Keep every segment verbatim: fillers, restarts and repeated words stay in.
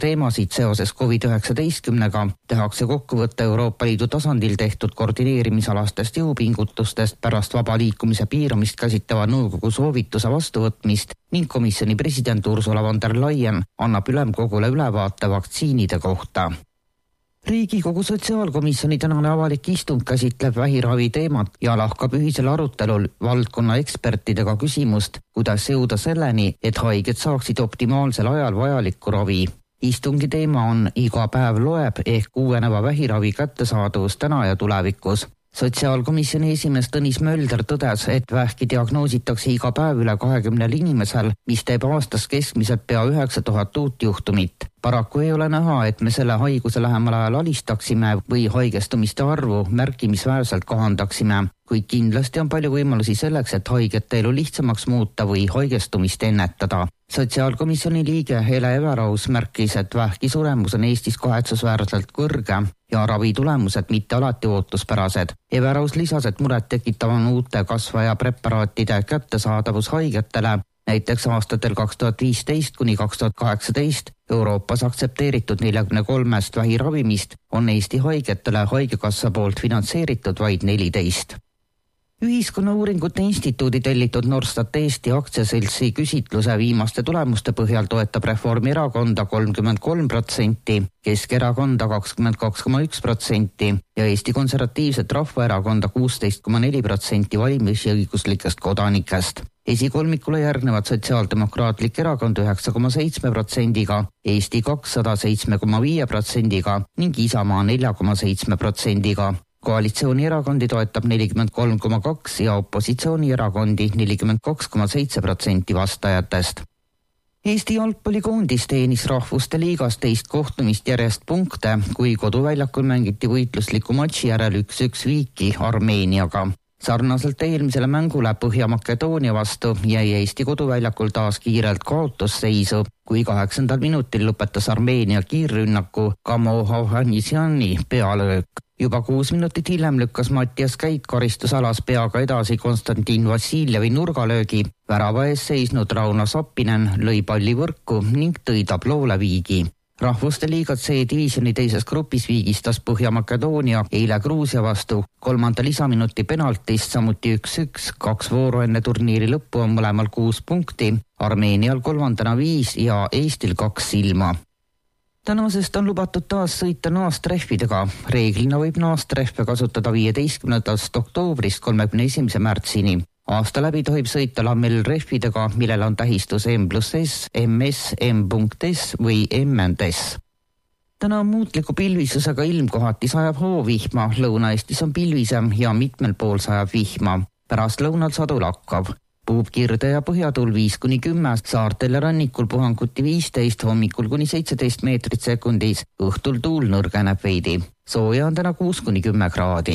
teemasid seoses covid üheksateistkümnega, tehakse kokkuvõtte Euroopa Liidu tasandil tehtud koordineerimisalastest jõupingutustest pärast vaba liikumise piiramist käsitleva nõukogu soovituse vastuvõtmist ning komisjoni president Ursula von der Leyen annab ülemkogule ülevaate vaktsiinide kohta. Riigikogu sotsiaalkomisjoni tänane avalik istung käsitleb vähiravi teemat ja lahkab ühisel arutelul valdkonna ekspertidega küsimust, kuidas jõuda selleni, et haiged saaksid optimaalsel ajal vajalikku ravi. Istungi teema on iga päev loeb ehk uueneva vähiravi kättesaadavus täna ja tulevikus. Sotsiaalkomisjoni esimees Tõnis Mölder tõdes, et vähki diagnoositakse iga päev üle kahekümnel inimesel, mis teeb aastas keskmiselt pea üheksa tuhat uut juhtumit. Paraku ei ole näha, et me selle haiguse lähemal ajal alistaksime või haigestumiste arvu märkimisväärselt kahandaksime, kuid kindlasti on palju võimalusi selleks, et haigete elu lihtsamaks muuta või haigestumist ennetada. Sotsiaalkomisjoni liige Hele Everaus märkis, et vähki suremus on Eestis kahetsusväärselt kõrge ja ravi tulemused mitte alati ootuspärased. Everaus lisas, et muret tekitavan uute kasvaja preparaatide kättesaadavus haigetele. Näiteks aastatel kaks tuhat viisteist kuni kaks tuhat kaheksateist Euroopas aktsepteeritud nelikümmend kolm vähiravimist on Eesti haigetele haigekassa poolt finantseeritud vaid neliteist. Ühiskonnauuringute instituudi tellitud Norstat Eesti aktsiaseltsi küsitluse viimaste tulemuste põhjal toetab Reformierakonda kolmkümmend kolm protsenti, Keskerakonda kakskümmend kaks koma üks protsenti ja Eesti Konservatiivset Rahvaerakonda kuusteist koma neli protsenti valimisõiguslikest kodanikest. Esikolmikule järgnevad Sotsiaaldemokraatlik erakond üheksa koma seitse protsendiga, Eesti kakssada seitse koma viis protsendiga ning Isamaa neli koma seitse protsendiga. Koalitsioonierakondi toetab nelikümmend kolm koma kaks ja opositsioonierakondi nelikümmend kaks koma seitse protsenti vastajatest. Eesti jalgpallikoondis teenis Rahvuste liigas teist kohtumist järjest punkte, kui koduväljakul mängiti võitlusliku matši järel üks üks viiki Armeeniaga. Sarnaselt eelmisele mängule Põhja-Makedoonia vastu jäi Eesti koduväljakul taas kiirelt kaotusseisu, kui kaheksandal minutil lõpetas Armeenia kiirrünnaku Kamo Hovhannisjani pealöök. Juba kuus minutit hiljem lükkas Mattias Käit karistusalas peaga edasi Konstantin Vassiljevi nurgalöögi. Värava ees seisnud Rauno Sappinen lõi palli võrku ning tõi tabloole viigi. Rahvuste liigat C-divisjoni teises grupis viigistas Põhja-Makedoonia eile Gruusia vastu kolmanda lisaminuti penaltist, samuti üks üks, kaks vooru enne turniiri lõppu on mõlemal kuus punkti, Armeenial kolmandana viis ja Eestil kaks silma. Tänasest on lubatud taas sõita naastrehvidega. Reeglina võib naastrehve kasutada viieteistkümnendast oktoobrist kolmekümne esimese märtsini. Aasta läbi tohib sõita lamellrehvidega, millel on tähistus M pluss S, M S, M.S või M and S. Täna on muutliku pilvisusega ilm, kohati sajab hoovihma, Lõuna-Eestis on pilvisem ja mitmel pool sajab vihma. Pärast lõunal sadu lakkav. Puhub kirde ja põhjatuul viis kuni kümme, saartel ja rannikul puhanguti viisteist, hommikul kuni seitseteist meetrit sekundis, õhtul tuul nõrgeneb veidi. Sooja on täna kuus kuni kümme kraadi.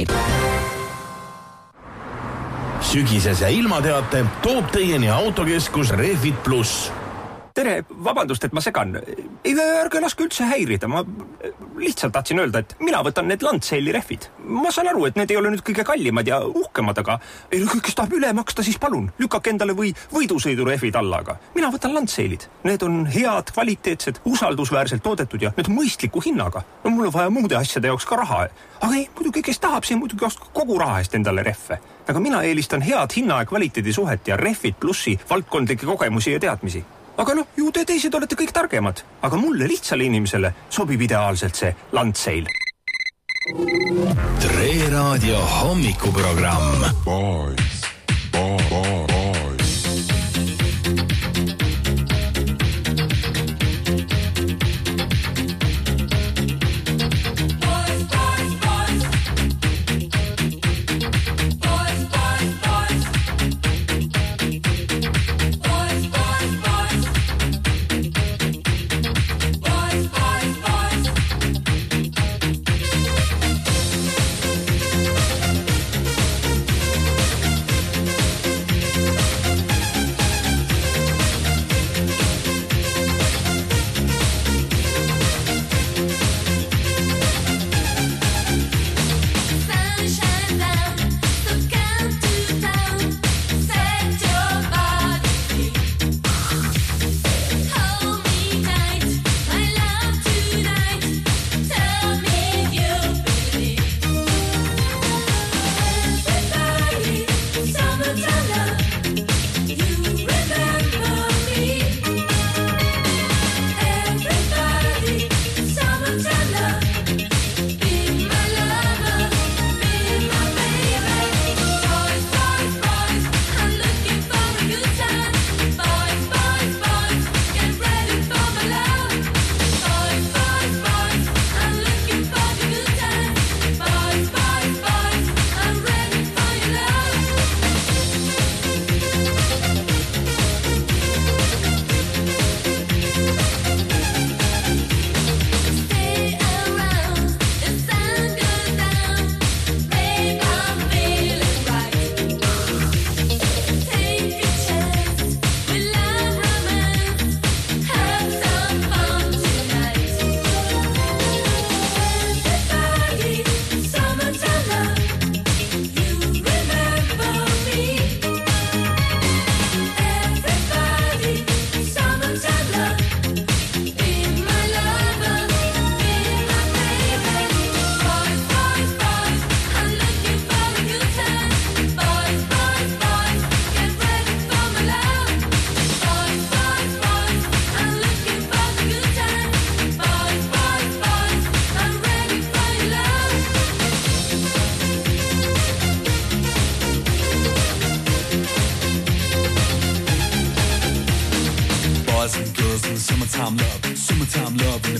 Sügisese ilmateate toob teieni autokeskus Refit Plus. Tere, vabandust, et ma segan. Ei, ärge laske üldse häirida. Ma lihtsalt tahtsin öelda, et mina võtan need Landseili rehvid. Ma saan aru, et need ei ole nüüd kõige kallimad ja uhkemad, aga kes tahab üle maksta, siis palun. Lükake endale või võidusõidurehvid alla, aga mina võtan Landseilid. Need on head, kvaliteetsed, usaldusväärselt toodetud ja need mõistliku hinnaga. No mul on vaja muude asjade jaoks ka raha. Aga ei, muidugi, kes tahab, see muidugi osta kogu raha eest endale rehve. Aga mina eelistan head hinna ja kvaliteedi suhet ja Refit Plussi valdkondlikke kogemusi ja teadmisi. Aga noh, ju te teised olete kõik targemad. Aga mulle lihtsale inimesele sobib ideaalselt see Landseil. Tre Raadio hommikuprogramm. Boys, boys, boys.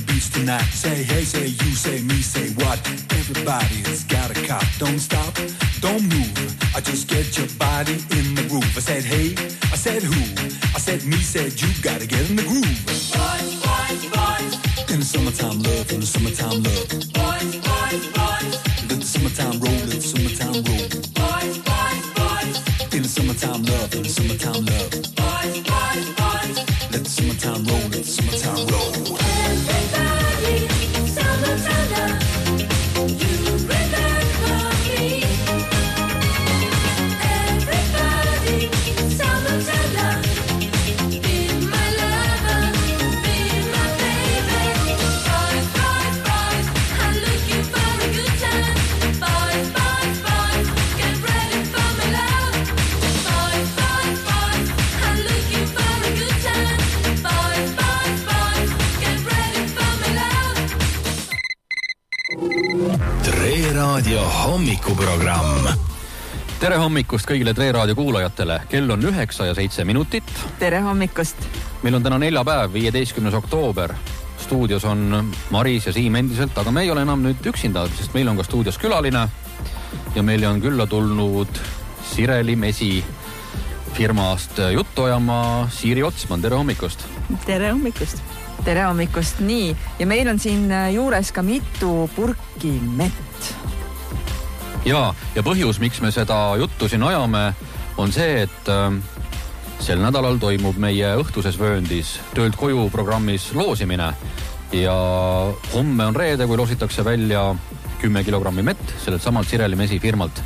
beats tonight. Say hey, say you, say me, say what? Everybody's got a cop. Don't stop, don't move. I just get your body in the groove. I said hey, I said who? I said me, said you. Gotta get in the groove. Boys, boys, boys. In the summertime love, in the summertime love. Boys, boys, boys. Let the summertime roll, let the summertime roll. Boys, boys, boys. In the summertime love, in the summertime love. Boys, boys, boys. Let the summertime roll, let the summertime roll. Everybody, summertime love. You bring that for me. Everybody, summertime love. Be my lover, be my baby. Boys, boys, boys, I'm looking for a good time. Boys, boys, boys, get ready for my love. Boys, boys, boys, I'm looking for a good time. Boys, boys, boys, get ready for my love. Tre Raadio hommikuprogramm. Tere hommikust kõigile Tre Raadio kuulajatele. Kell on üheksa ja seitse minutit. Tere hommikust. Meil on täna neljapäev, viieteistkümnes oktoober. Stuudios on Maris ja Siim endiselt, aga me ei ole enam nüüd üksinda, sest meil on ka stuudios külaline ja meil on külla tulnud Sireli Mesi firmast juttu ajama Siiri Otsman. Tere hommikust. Tere hommikust. Tere hommikust. Nii, ja meil on siin juures ka mitu purki mett. Ja, ja põhjus, miks me seda juttu siin ajame, on see, et äh, sel nädalal toimub meie õhtuses vööndis töölt koju programmis loosimine ja homme on reede, kui loositakse välja kümme kilogrammi mett sellelt samalt Sireli Mesi firmalt.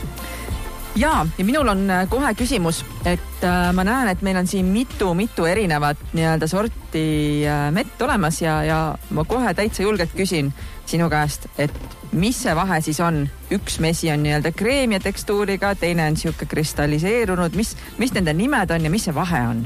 Ja, ja minul on kohe küsimus, et äh, ma näen, et meil on siin mitu, mitu erinevat nii-öelda sorti äh, mett olemas ja, ja ma kohe täitsa julgelt küsin sinu käest, et mis see vahe siis on? Üks mesi on nii-öelda kreemia tekstuuriga, teine on siuke kristalliseerunud. Mis, mis nende nimed on ja mis see vahe on?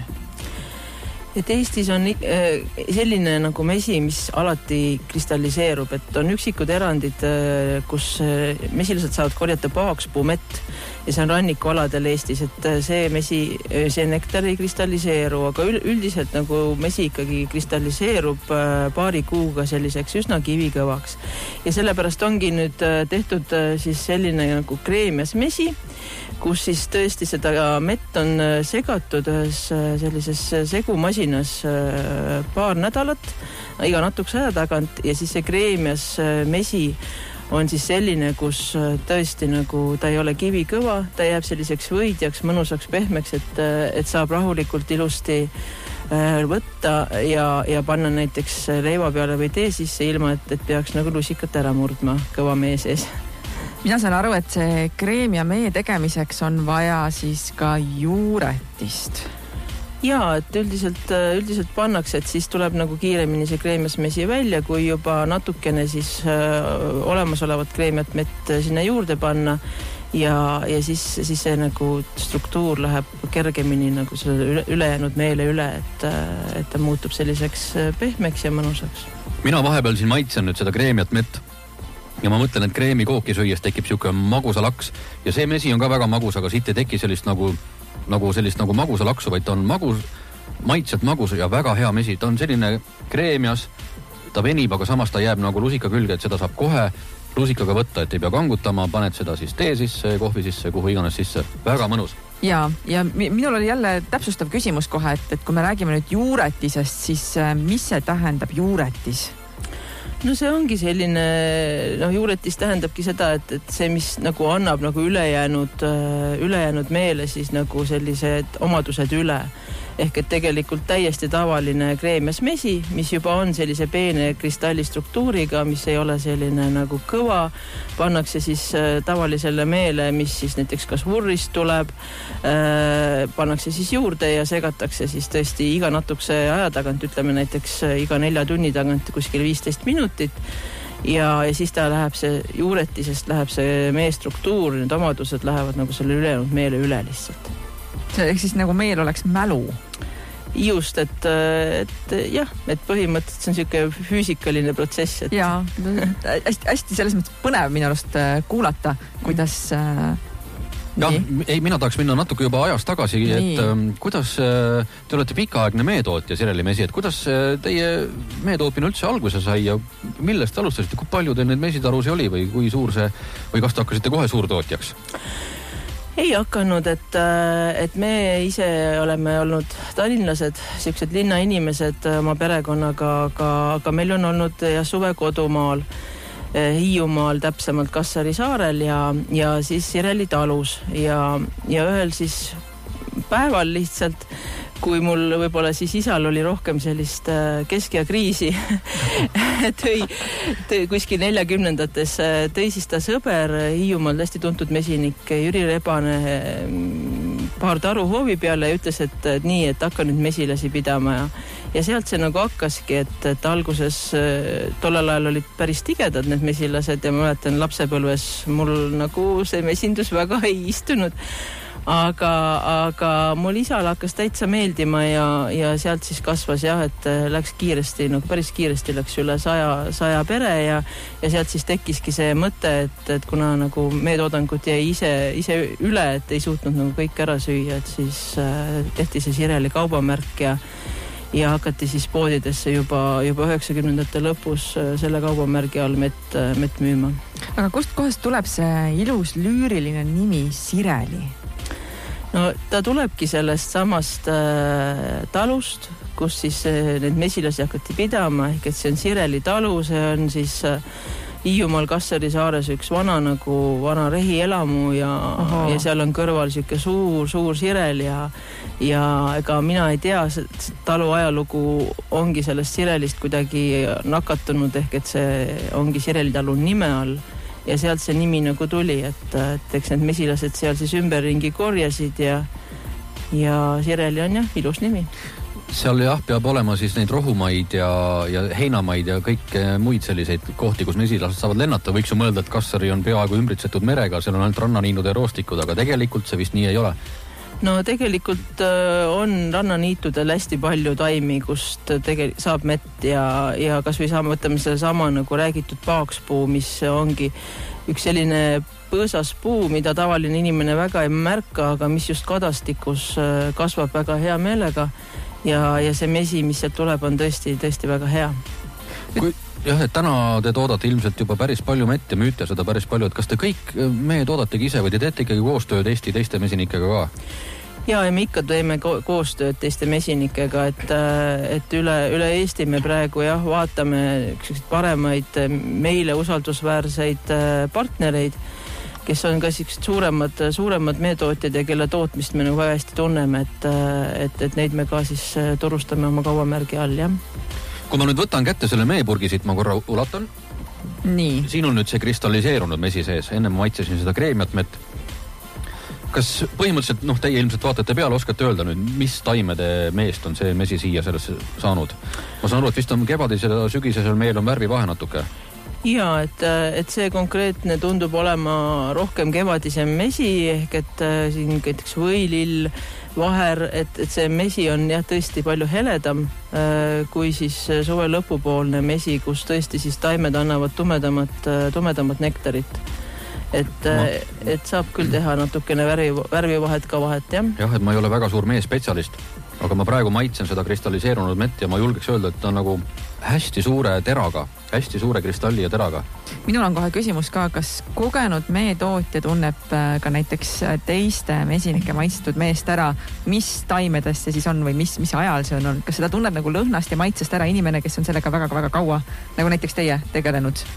Et Eestis on selline nagu mesi, mis alati kristalliseerub, et on üksikud erandid, kus mesilased saavad korjata paakspuu mett ja see on rannikualadel Eestis, et see mesi, see nektar ei kristalliseeru, aga üldiselt nagu mesi ikkagi kristalliseerub paari kuuga selliseks üsna kivikõvaks. Ja sellepärast ongi nüüd tehtud siis selline nagu kreemias mesi, kus siis tõesti seda mett on segatud ühes sellises segumasinas paar nädalat, iga natukese aja tagant ja siis see kreemias mesi on siis selline, kus tõesti nagu ta ei ole kivikõva, ta jääb selliseks võidjaks, mõnusaks, pehmeks, et, et saab rahulikult ilusti võtta ja, ja panna näiteks leiva peale või tee sisse ilma, et, et peaks nagu lusikat ära murdma kõva mee sees. Mina saan aru, et see kreemia mee tegemiseks on vaja siis ka juuretist. Jaa, et üldiselt, üldiselt pannakse, et siis tuleb nagu kiiremini see kreemias mesi välja, kui juba natukene siis äh, olemasolevat kreemiat mett sinna juurde panna ja, ja siis, siis see nagu struktuur läheb kergemini nagu selle üle, ülejäänud meele üle, et, et ta muutub selliseks pehmeks ja mõnusaks. Mina vahepeal siin maitsen nüüd seda kreemiat mett. Ja ma mõtlen, et kreemi kooki süües tekib siuke magusa laks ja see mesi on ka väga magus, aga siit ei teki sellist nagu, nagu sellist nagu magusa laksu, vaid ta on magus, maitselt magus ja väga hea mesi. Ta on selline kreemias, ta venib, aga samas ta jääb nagu lusika külge, et seda saab kohe lusikaga võtta, et ei pea kangutama, paned seda siis tee sisse, kohvi sisse, kuhu iganes sisse. Väga mõnus. Ja, ja minul oli jälle täpsustav küsimus kohe, et, et kui me räägime nüüd juuretisest, siis mis see tähendab juuretis? No see ongi selline, noh juuretis tähendabki seda, et, et see, mis nagu annab nagu ülejäänud, ülejäänud meele siis nagu sellised omadused üle. Ehk et tegelikult täiesti tavaline kreemias mesi, mis juba on sellise peene kristallistruktuuriga, mis ei ole selline nagu kõva, pannakse siis tavalisele meele, mis siis näiteks kas vurrist tuleb, pannakse siis juurde ja segatakse siis tõesti iga natukese aja tagant, ütleme näiteks iga nelja tunni tagant kuskil viisteist minutit ja, ja siis ta läheb see juuretisest, läheb see mee struktuur, need omadused lähevad nagu selle ülejäänud meele üle lihtsalt. Ehk siis nagu meil oleks mälu. Just, et, et jah, et põhimõtteliselt see on siuke füüsikaline protsess. Et... Ja, hästi, hästi selles mõttes põnev minu arust kuulata, kuidas, jah, ei, mina tahaks minna natuke juba ajas tagasi, Nii. et ähm, kuidas äh, te olete pikaaegne meetootja Sireli-mesi, et kuidas äh, teie meetootmine üldse alguse sai ja millest alustasite, kui palju teil neid mesitarusi oli või kui suur see, või kas te hakkasite kohe suurtootjaks? Ei hakanud, et, et me ise oleme olnud tallinlased, siuksed linnainimesed oma perekonnaga, aga, aga meil on olnud ja suve kodumaal, Hiiumaal, täpsemalt Kassari saarel ja, ja siis Sireli talus ja, ja ühel siis päeval lihtsalt, kui mul võib-olla siis isal oli rohkem sellist kesk- ja kriisi, tõi, tõi kuskil neljakümnendates, tõi siis ta sõber Hiiumaal hästi tuntud mesinik Jüri Rebane paar taru hoovi peale ja ütles, et, et nii, et hakka nüüd mesilasi pidama ja, ja sealt see nagu hakkaski, et, et alguses tollel ajal olid päris tigedad need mesilased ja ma mäletan lapsepõlves mul nagu see mesindus väga ei istunud. Aga, aga mul isal hakkas täitsa meeldima ja, ja sealt siis kasvas jah, et läks kiiresti, nagu päris kiiresti läks üle saja, saja pere ja, ja sealt siis tekkiski see mõte, et, et kuna nagu meetoodangut jäi ise, ise üle, et ei suutnud nagu kõik ära süüa, et siis äh, tehti see Sireli kaubamärk ja ja hakati siis poodidesse juba, juba üheksakümnendate lõpus selle kaubamärgi all mett, mett müüma. Aga kust kohast tuleb see ilus lüüriline nimi Sireli? No ta tulebki sellest samast äh, talust, kus siis äh, need mesilasi hakati pidama, ehk et see on Sireli talu, see on siis äh, Hiiumaal Kassari saares üks vana nagu vana rehielamu ja, ja seal on kõrval siuke suur, suur Sirel ja, ja ega mina ei tea, see talu ajalugu ongi sellest Sirelist kuidagi nakatunud, ehk et see ongi Sireli talu nime all ja sealt see nimi nagu tuli, et, et eks need mesilased seal siis ümberringi korjasid ja, ja Sireli on jah, ilus nimi. Seal jah, peab olema siis neid rohumaid ja, ja heinamaid ja kõik muid selliseid kohti, kus mesilased saavad lennata. Võiks ju mõelda, et Kassari on peaaegu ümbritsetud merega, seal on ainult rannaniinud ja roostikud, aga tegelikult see vist nii ei ole. No tegelikult on rannaniitudel hästi palju taimi, kust tegel- saab mett ja, ja kas või saame, võtame selle sama nagu räägitud paakspuu, mis ongi üks selline põõsas puu, mida tavaline inimene väga ei märka, aga mis just kadastikus kasvab väga hea meelega ja, ja see mesi, mis sealt tuleb, on tõesti, tõesti väga hea. Kui, jah, et täna te toodate ilmselt juba päris palju mett ja müüte seda päris palju, et kas te kõik mehe toodategi ise või te teete ikkagi koostööd Eesti teiste mesinikega ka? Ja, ja me ikka teeme ko- koostööd teiste mesinikega, et, et üle, üle Eesti me praegu jah, vaatame paremaid meile usaldusväärseid partnereid, kes on ka siuksed suuremad, suuremad meetootjad ja kelle tootmist me nagu väga hästi tunneme, et, et, et neid me ka siis turustame oma kaubamärgi all, jah. Kui ma nüüd võtan kätte selle meepurgi siit, ma korra ulatan. Nii. Siin on nüüd see kristalliseerunud mesi sees, enne ma maitsesin seda kreemiat mett. Kas põhimõtteliselt, noh, teie ilmselt vaatate peale, oskate öelda nüüd, mis taimede meest on see mesi siia sellesse saanud? Ma saan aru, et vist on kevadisel ja sügisesel meel on värvi vahe natuke. Ja, et, et see konkreetne tundub olema rohkem kevadisem mesi, ehk et siin näiteks võilill, vaher, et, et see mesi on jah tõesti palju heledam kui siis suve lõpupoolne mesi, kus tõesti siis taimed annavad tumedamat, tumedamat nektarit. Et, et saab küll teha natukene värvi, värvivahet ka vahet, jah. Jah, et ma ei ole väga suur meespetsialist, aga ma praegu maitsen seda kristalliseerunud mett ja ma julgeks öelda, et ta on nagu hästi suure teraga, hästi suure kristalli ja teraga. Minul on kohe küsimus ka, kas kogenud meetootja tunneb ka näiteks teiste mesinike maitstud meest ära, mis taimedest see siis on või mis, mis ajal see on olnud? Kas seda tunneb nagu lõhnast ja maitsest ära inimene, kes on sellega väga-väga kaua, nagu näiteks teie tegelenud?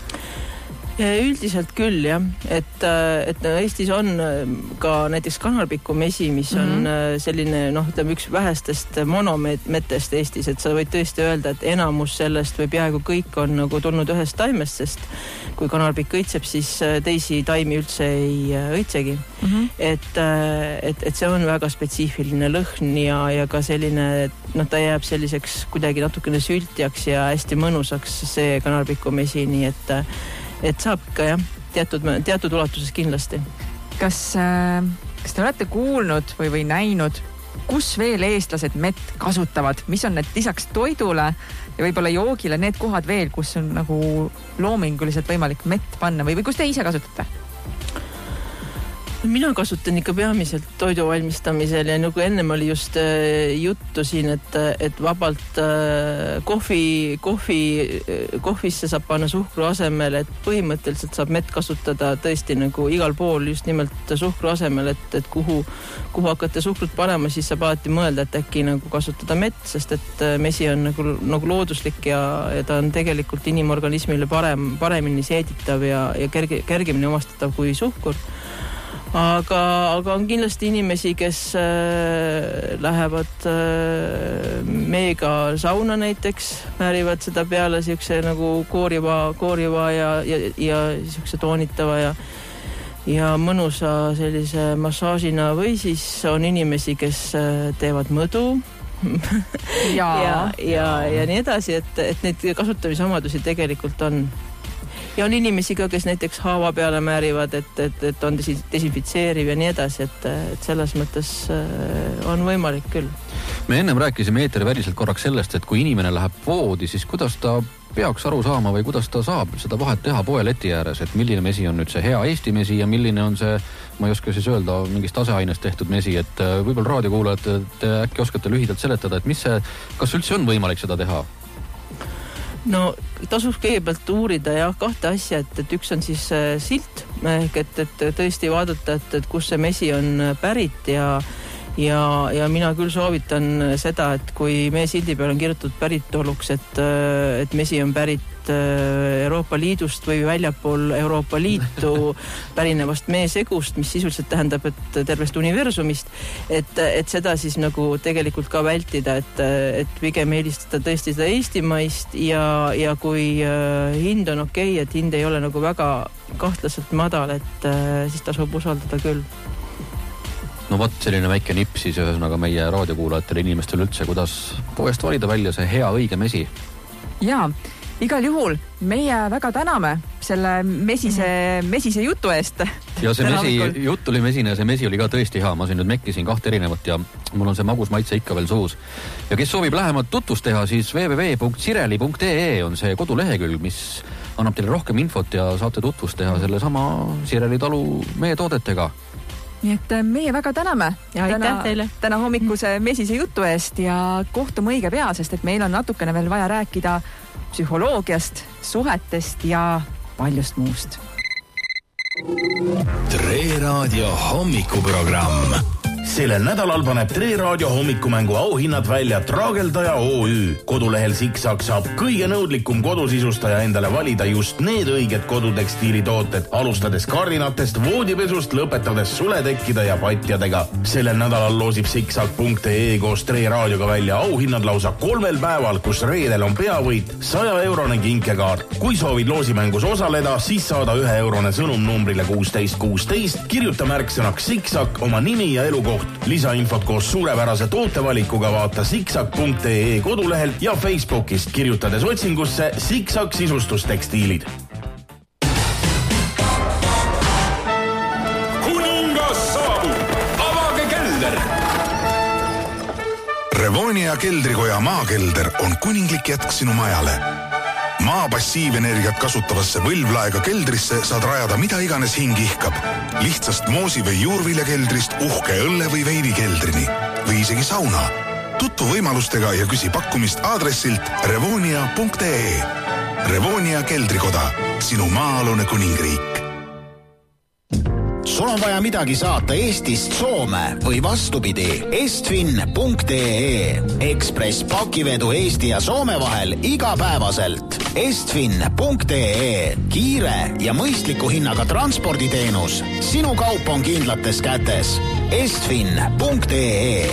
Üldiselt küll, jah. Et, et Eestis on ka näiteks kanarpiku mesi, mis on mm-hmm. selline, noh, ütleme üks vähestest monometest Eestis, et sa võid tõesti öelda, et enamus sellest või peaaegu kõik on nagu tulnud ühest taimest, sest kui kanarpik õitseb, siis teisi taimi üldse ei õitsegi. Mm-hmm. Et, et, et see on väga spetsiifiline lõhn ja, ja ka selline, noh, ta jääb selliseks kuidagi natukene sültjaks ja hästi mõnusaks see kanarpiku mesi, nii et et saab ka jah, teatud, teatud ulatuses kindlasti. Kas, äh, kas te olete kuulnud või, või näinud, kus veel eestlased mett kasutavad? Mis on need lisaks toidule ja võib-olla joogile need kohad veel, kus on nagu loominguliselt võimalik mett panna või, või kus te ise kasutate? Mina kasutan ikka peamiselt toidu valmistamisel ja nagu ennem oli just äh, juttu siin, et, et vabalt äh, kohvi, kohvi, kohvisse saab panna suhkru asemel, et põhimõtteliselt saab mett kasutada tõesti nagu igal pool just nimelt suhkru asemel, et, et kuhu, kuhu hakata suhkrut panema, siis saab alati mõelda, et äkki nagu kasutada mett, sest et mesi on nagu, nagu looduslik ja, ja ta on tegelikult inimorganismile parem, paremini seeditav ja, ja kerge, kergemini omastatav kui suhkur. Aga, aga on kindlasti inimesi, kes äh, lähevad äh, meega sauna näiteks, määrivad seda peale siukse nagu kooriva, kooriva ja, ja, ja siukse toonitava ja, ja mõnusa sellise massaažina või siis on inimesi, kes äh, teevad mõdu ja, ja, ja, ja nii edasi, et, et neid kasutamisomadusi tegelikult on. Ja on inimesi ka, kes näiteks haava peale määrivad, et, et, et on desinfitseeriv ja nii edasi, et, et selles mõttes on võimalik küll. Me ennem rääkisime eeteriväliselt korraks sellest, et kui inimene läheb voodi, siis kuidas ta peaks aru saama või kuidas ta saab seda vahet teha poeleti ääres, et milline mesi on nüüd see hea Eesti mesi ja milline on see, ma ei oska siis öelda, mingist aseainest tehtud mesi, et võib-olla raadiokuulajad, te äkki oskate lühidalt seletada, et mis see, kas üldse on võimalik seda teha? No tasuks kõigepealt uurida jah kahte asja, et, et üks on siis äh, silt, ehk et, et tõesti vaadata, et, et kus see mesi on pärit ja, ja, ja mina küll soovitan seda, et kui meie sildi peal on kirjutatud päritoluks, et, et mesi on pärit Euroopa Liidust või väljapool Euroopa Liitu pärinevast meesegust, mis sisuliselt tähendab, et tervest universumist, et, et seda siis nagu tegelikult ka vältida, et, et pigem eelistada tõesti seda eestimaist ja, ja kui hind on okei, et hind ei ole nagu väga kahtlaselt madal, et siis tasub usaldada küll. No võt, selline väike nipp siis ühesõnaga meie raadiokuulajatele inimestele üldse, kuidas poest valida välja see hea õige mesi? Jaa, igal juhul meie väga täname selle mesise, mesise jutu eest. Ja see mesi, jutt oli mesine ja see mesi oli ka tõesti hea. Ma siin nüüd mekkisin kahte erinevat ja mul on see magus maitse ikka veel suus. Ja kes soovib lähemalt tutvust teha, siis w w w punkt sireli punkt e e on see kodulehekülg, mis annab teile rohkem infot ja saate tutvust teha selle sama Sireli talu meie toodetega. Nii et meie väga täname ja täna, teile. täna hommikuse mesise jutu eest ja kohtume õige pea, sest et meil on natukene veel vaja rääkida psühholoogiast, suhetest ja paljust muust. Tre Raadio hommikuprogramm. Sellel nädalal paneb Tre Raadio hommikumängu auhinnad välja Traageldaja O Ü. Kodulehel Siksak saab kõige nõudlikum kodusisustaja endale valida just need õiged kodutekstiilitooted, alustades kardinatest, voodipesust, lõpetades suletekkide ja patjadega. Sellel nädalal loosib siksak punkt e e koos Tre Raadioga välja auhinnad lausa kolmel päeval, kus reedel on peavõit saja eurone kinkekaart. Kui soovid loosimängus osaleda, siis saada ühe eurone sõnum numbrile kuusteist kuusteist, kirjuta märksõnaks Siksak, oma nimi ja elukoht. Lisainfot koos suurepärase tootevalikuga vaata siksak punkt e e kodulehelt ja Facebookist, kirjutades otsingusse Siksak sisustustekstiilid. Kuningas saabub! Avage kelder! Revonia keldrikoja maakelder on kuninglik jätk sinu majale. Maa passiivenergiat kasutavasse võlvlaega keldrisse saad rajada mida iganes hing ihkab. Lihtsast moosi- või juurviljakeldrist uhke õlle- või veinikeldrini või isegi sauna. Tutvu võimalustega ja küsi pakkumist aadressilt revonia punkt e e. Revonia keldrikoda, sinu maa-alune kuningriik. Sul on vaja midagi saata Eestist Soome või vastupidi. Estfin punkt e e. Ekspress pakivedu Eesti ja Soome vahel igapäevaselt. Estfin punkt e e. Kiire ja mõistliku hinnaga transporditeenus. Sinu kaup on kindlates kätes. Estfin punkt e e.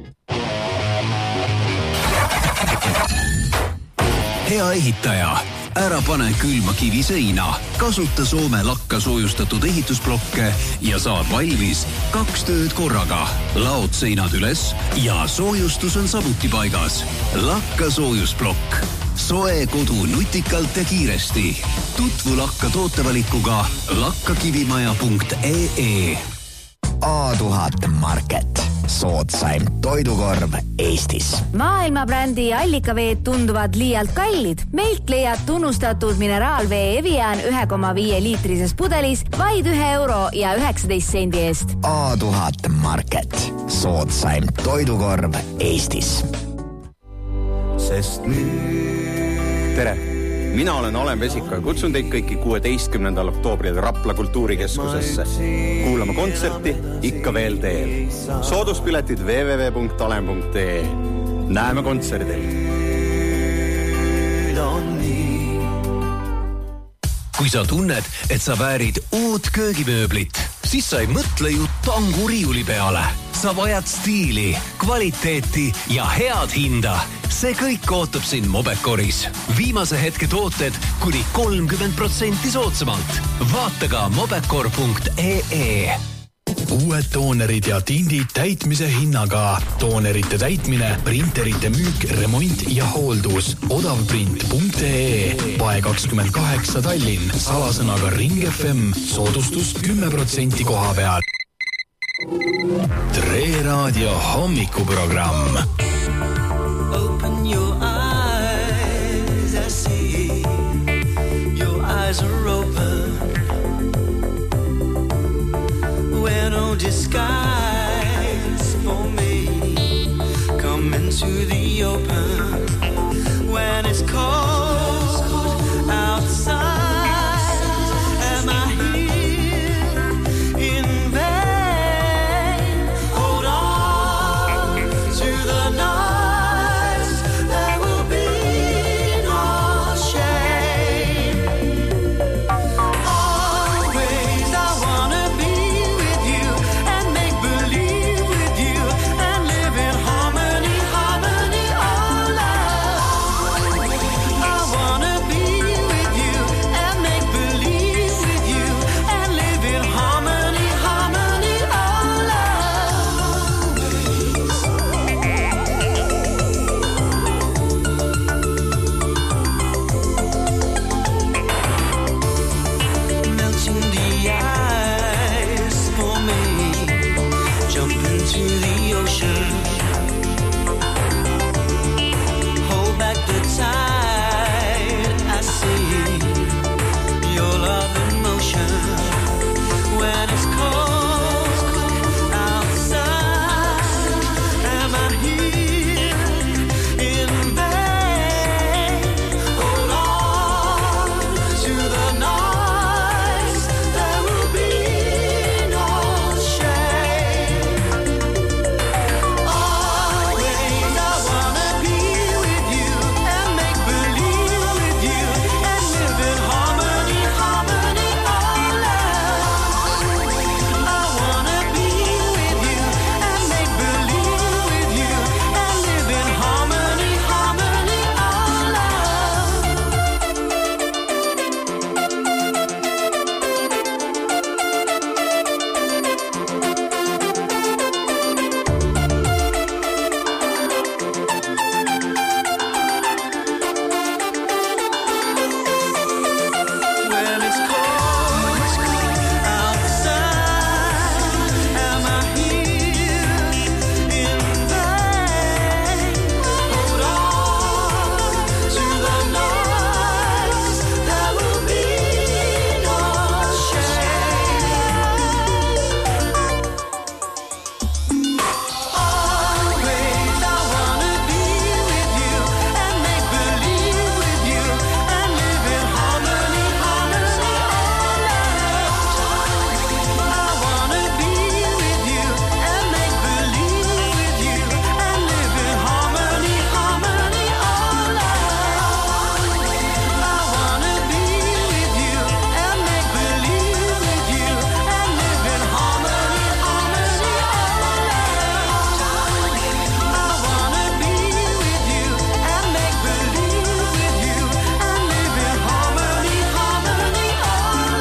Hea ehitaja, ära pane külma kivi seina. Kasuta Soome lakka soojustatud ehitusblokke ja saad valmis kaks tööd korraga. Laod seinad üles ja soojustus on samuti paigas. Lakka soojusblokk. Soe kodu nutikalt ja kiiresti. Tutvu lakka tootevalikuga lakkakivimaja punkt e e. A tuhat Market. soodsaim toidukorv Eestis. Maailmabrändi allikaveed tunduvad liialt kallid. Meilt leiad tunnustatud mineraalvee Evian ühe koma viie liitrises pudelis vaid ühe euro ja üheksateist sendi eest. A tuhat Market. Soodsaim toidukorv Eestis. Sest nüüd... Tere! Mina olen Alen Vesika ja kutsun teid kõiki kuueteistkümnendal oktoobril Rapla kultuurikeskusesse. Kuulame kontserti ikka veel teel. Sooduspiletid w w w punkt alen punkt e. Näeme kontserdil. Kui sa tunned, et sa väärid uut köögimööblit, siis sa ei mõtle ju tanguriiuli peale. Sa vajad stiili, kvaliteeti ja head hinda. See kõik ootab sind Mobecoris. Viimase hetke tooted kuni kolmkümmend protsenti soodsamalt. Vaata ka mobecor punkt e e. Uued toonerid ja tindid täitmise hinnaga. Toonerite täitmine, printerite müük, remont ja hooldus. odavprint punkt e e. Pae kakskümmend kaheksa Tallinn. Salasõnaga Ring F M. Soodustus kümme protsenti koha peal. Tre Raadio hommikuprogramm. Open your eyes, I see. Your eyes are open. Wear no disguise for me. Come into the open. When it's cold outside, am I here in vain? Hold on to the night. There will be no shame. Always I wanna be with you and make believe with you and live in harmony, harmony, all love. I wanna be with you and make believe with you and live in harmony, harmony, all melting the ice for me. Jump into the ocean. Hold back the tide. I see your love in motion. When it's cold outside, am I here in vain? Hold on to the night. There will be no shame. Always I wanna be with you and make believe with you and live in harmony, harmony, all love. I wanna be with you and make believe with you and live in harmony, harmony, all When it's cold outside, am I here in vain? Hold on to the night. There will be no shame. Always I wanna be with you and make believe with you and live in harmony, harmony, all love. I wanna be with you and make believe with you and live in harmony, harmony, all love. I wanna be with you and make believe with you and live in harmony, harmony, all love. I wanna be with you and make believe with you and live in harmony, harmony, all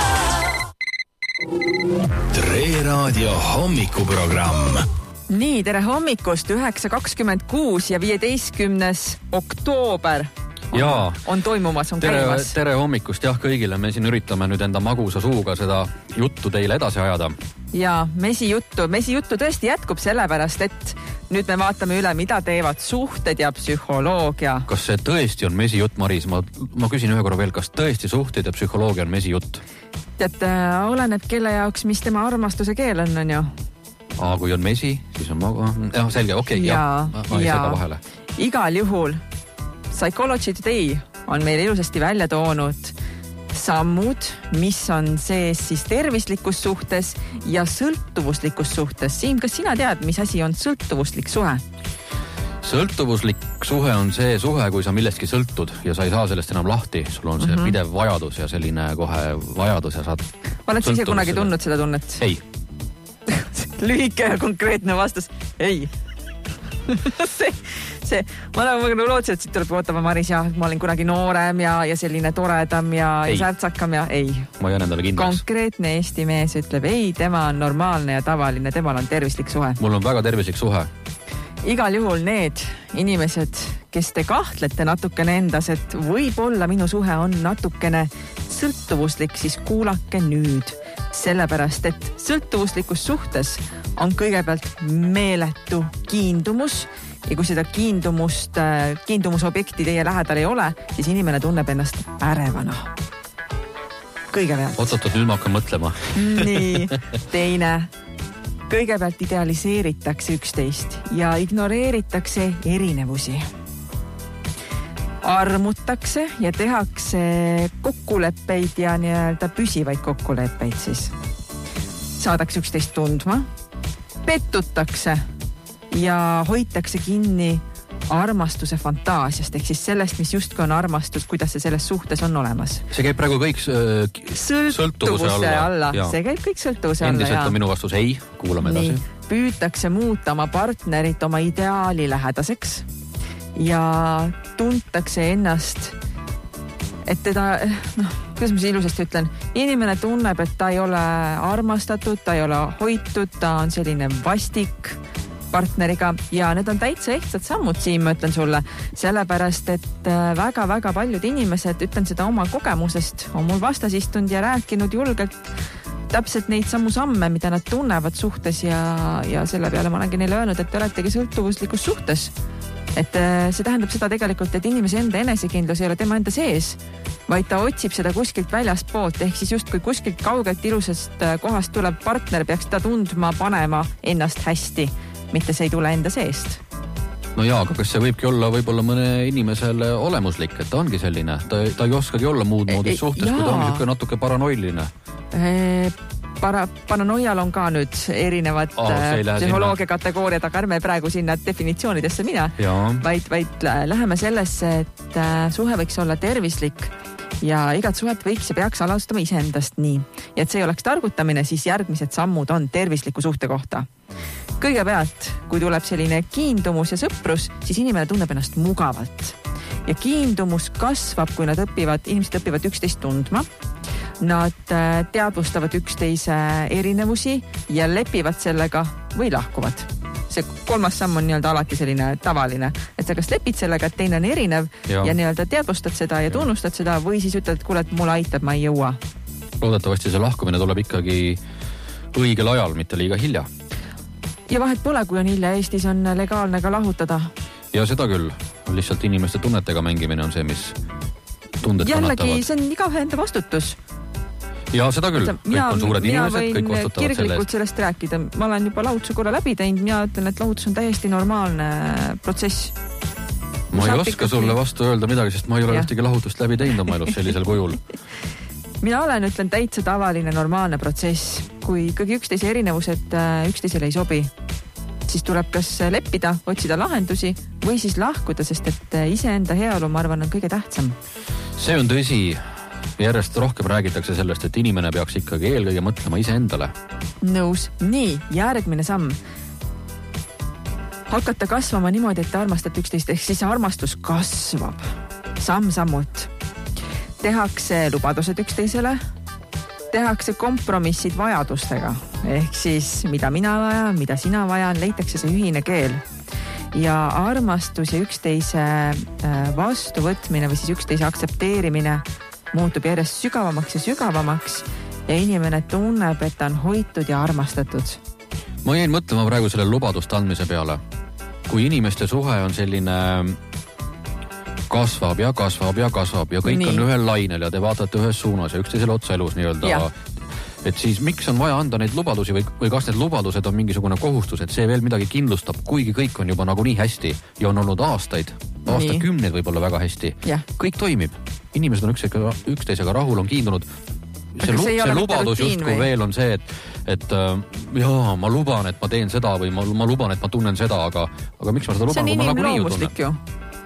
love. Tre Raadio hommikuprogramm. Nii, tere hommikust, üheksa kakskümmend kuus ja viieteistkümnes oktoober Jaa. on toimumas, on Tere, käimas. tere hommikust jah kõigile. Me siin üritame nüüd enda magusa suuga seda juttu teile edasi ajada. ja mesijuttu, mesijuttu tõesti jätkub sellepärast, et nüüd me vaatame üle, mida teevad suhted ja psühholoogia. Kas see tõesti on mesijutt, Maris? Ma, ma küsin ühe korra veel, kas tõesti suhted ja psühholoogia on mesijutt? Tead, oleneb kelle jaoks, mis tema armastuse keel on, on ju. Aa, kui on mesi, siis on maga... Ja, selge, okei, okay, ja, jah. Ma ei ja sega vahele. Igal juhul Psychology Today on meil ilusasti välja toonud sammud, mis on sees siis tervislikus suhtes ja sõltuvuslikus suhtes. Siim, kas sina tead, mis asi on sõltuvuslik suhe? Sõltuvuslik suhe on see suhe, kui sa millestki sõltud ja sa ei saa sellest enam lahti. Sul on see mm-hmm. pidev vajadus ja selline kohe vajadus ja saad... Oled sa ise kunagi tundnud seda tunnet? Ei. Lühike ja konkreetne vastus. Ei. see, see, ma nagu lootsin, et siit tuleb ootama Maris ja ma olin kunagi noorem ja, ja selline toredam ja, ja särtsakam ja ei. Ma jään endale kindlaks. Konkreetne Eesti mees ütleb ei, tema on normaalne ja tavaline, temal on tervislik suhe. Mul on väga tervislik suhe. Igal juhul need inimesed, kes te kahtlete natukene endas, et võib-olla minu suhe on natukene sõltuvuslik, siis kuulake nüüd. Sellepärast, et sõltuvuslikus suhtes on kõigepealt meeletu kiindumus ja kui seda kiindumust, kiindumusobjekti teie lähedal ei ole, siis inimene tunneb ennast ärevana. Kõigepealt. Oot-oot, nüüd ma hakkan mõtlema. Nii, teine. Kõigepealt idealiseeritakse üksteist ja ignoreeritakse erinevusi. Armutakse ja tehakse kokkuleppeid ja nii-öelda püsivaid kokkuleppeid siis. Saadakse üksteist tundma, pettutakse ja hoitakse kinni armastuse fantaasiast, ehk siis sellest, mis justkui on armastus, kuidas see selles suhtes on olemas. See käib praegu kõik äh, sõltuvuse alla. alla. See käib kõik sõltuvuse alla. Endiselt on minu vastus ei, kuulame edasi. Nii, püütakse muuta oma partnerit oma ideaali lähedaseks ja tuntakse ennast, et teda, noh, kuidas ma siis ilusasti ütlen, inimene tunneb, et ta ei ole armastatud, ta ei ole hoitud, ta on selline vastik partneriga ja need on täitsa ehtsad sammud, Siim, ma ütlen sulle, sellepärast, et väga-väga paljud inimesed, ütlen seda oma kogemusest, on mul vastas istunud ja rääkinud julgelt täpselt neid sammu samme, mida nad tunnevad suhtes ja, ja selle peale ma olengi neile öelnud, et te oletegi sõltuvuslikus suhtes. Et see tähendab seda tegelikult, et inimese enda enesekindlus ei ole tema enda sees, vaid ta otsib seda kuskilt väljast poolt, ehk siis just kui kuskilt kaugelt ilusast kohast tuleb partner, peaks ta tundma, panema ennast hästi, mitte see ei tule enda seest. No jaa, aga kas see võibki olla võib-olla mõne inimesele olemuslik, et ta ongi selline, ta, ta ei oskagi olla muud moodi suhtes, kui ta on niisugune natuke paranoiline? Para, paranoial on ka nüüd erinevad oh, psühholoogia kategooriad, aga ärme praegu sinna definitsioonidesse mina, vaid, vaid läheme sellesse, et suhe võiks olla tervislik ja igat suhet võiks ja peaks alustama iseendast nii. Ja et see oleks targutamine, siis järgmised sammud on tervisliku suhte kohta. Kõigepealt, kui tuleb selline kiindumus ja sõprus, siis inimene tunneb ennast mugavalt. Ja kiindumus kasvab, kui nad õpivad, inimesed õpivad üksteist tundma. Nad teadvustavad üksteise erinevusi ja lepivad sellega või lahkuvad. See kolmas samm on nii-öelda alati selline tavaline, et sa kas lepid sellega, et teine on erinev ja, ja nii-öelda teadvustad seda ja tunnustad seda või siis ütled, et kuule, et mulle aitab, ma ei jõua. Loodetavasti see lahkumine tuleb ikkagi õigel ajal, mitte liiga hilja. Ja vahet pole, kui on hilja, Eestis on legaalne ka lahutada. Ja seda küll, lihtsalt inimeste tunnetega mängimine on see, mis tunded jällegi, kannatavad. See on igaühe enda vastutus. Ja seda küll, kõik mina, on suured inimesed, kõik vastutavad sellest. Mina võin kirglikult sellest rääkida. Ma olen juba lahutuse korra läbi teinud, mina ütlen, et lahutus on täiesti normaalne protsess. Ma ei oska sulle vastu öelda midagi, sest ma ei ole ühtegi lahutust läbi teinud oma elus sellisel kujul. Mina olen, ütlen, täitsa tavaline normaalne protsess. Kui kõigi üksteise erinevused üksteisele ei sobi, siis tuleb kas leppida, otsida lahendusi või siis lahkuda, sest et iseenda heaolu, ma arvan, on kõige tähtsam. See on tõsi. Järjest rohkem räägitakse sellest, et inimene peaks ikkagi eelkõige mõtlema iseendale. Nõus. Nii, järgmine samm. Hakata kasvama niimoodi, et te armastate üksteist, ehk siis armastus kasvab. Samm-sammult. Tehakse lubadused üksteisele, tehakse kompromissid vajadustega. Ehk siis mida mina vajan, mida sina vajan, leitakse see ühine keel. Ja armastus ja üksteise vastuvõtmine või siis üksteise aktsepteerimine muutub järjest sügavamaks ja sügavamaks ja inimene tunneb, et ta on hoitud ja armastatud. Ma jäin mõtlema praegu selle lubaduste andmise peale. Kui inimeste suhe on selline kasvab ja kasvab ja kasvab ja kõik nii. On ühel lainel ja te vaatate ühes suunas ja üksteisele otsa elus nii-öelda. Ja. Et siis miks on vaja anda neid lubadusi või, või kas need lubadused on mingisugune kohustus, et see veel midagi kindlustab, kuigi kõik on juba nagu nii hästi ja on olnud aastaid, aastakümneid võib-olla väga hästi. Ja. Kõik toimib. Inimesed on üksteisega, üksteisega rahul, on kiindunud. See, lu, see, see lubadus justkui või? Veel on see, et, et jaa, ma luban, et ma teen seda või ma, ma luban, et ma tunnen seda, aga, aga miks ma seda luban? See on inimloomuslik ju.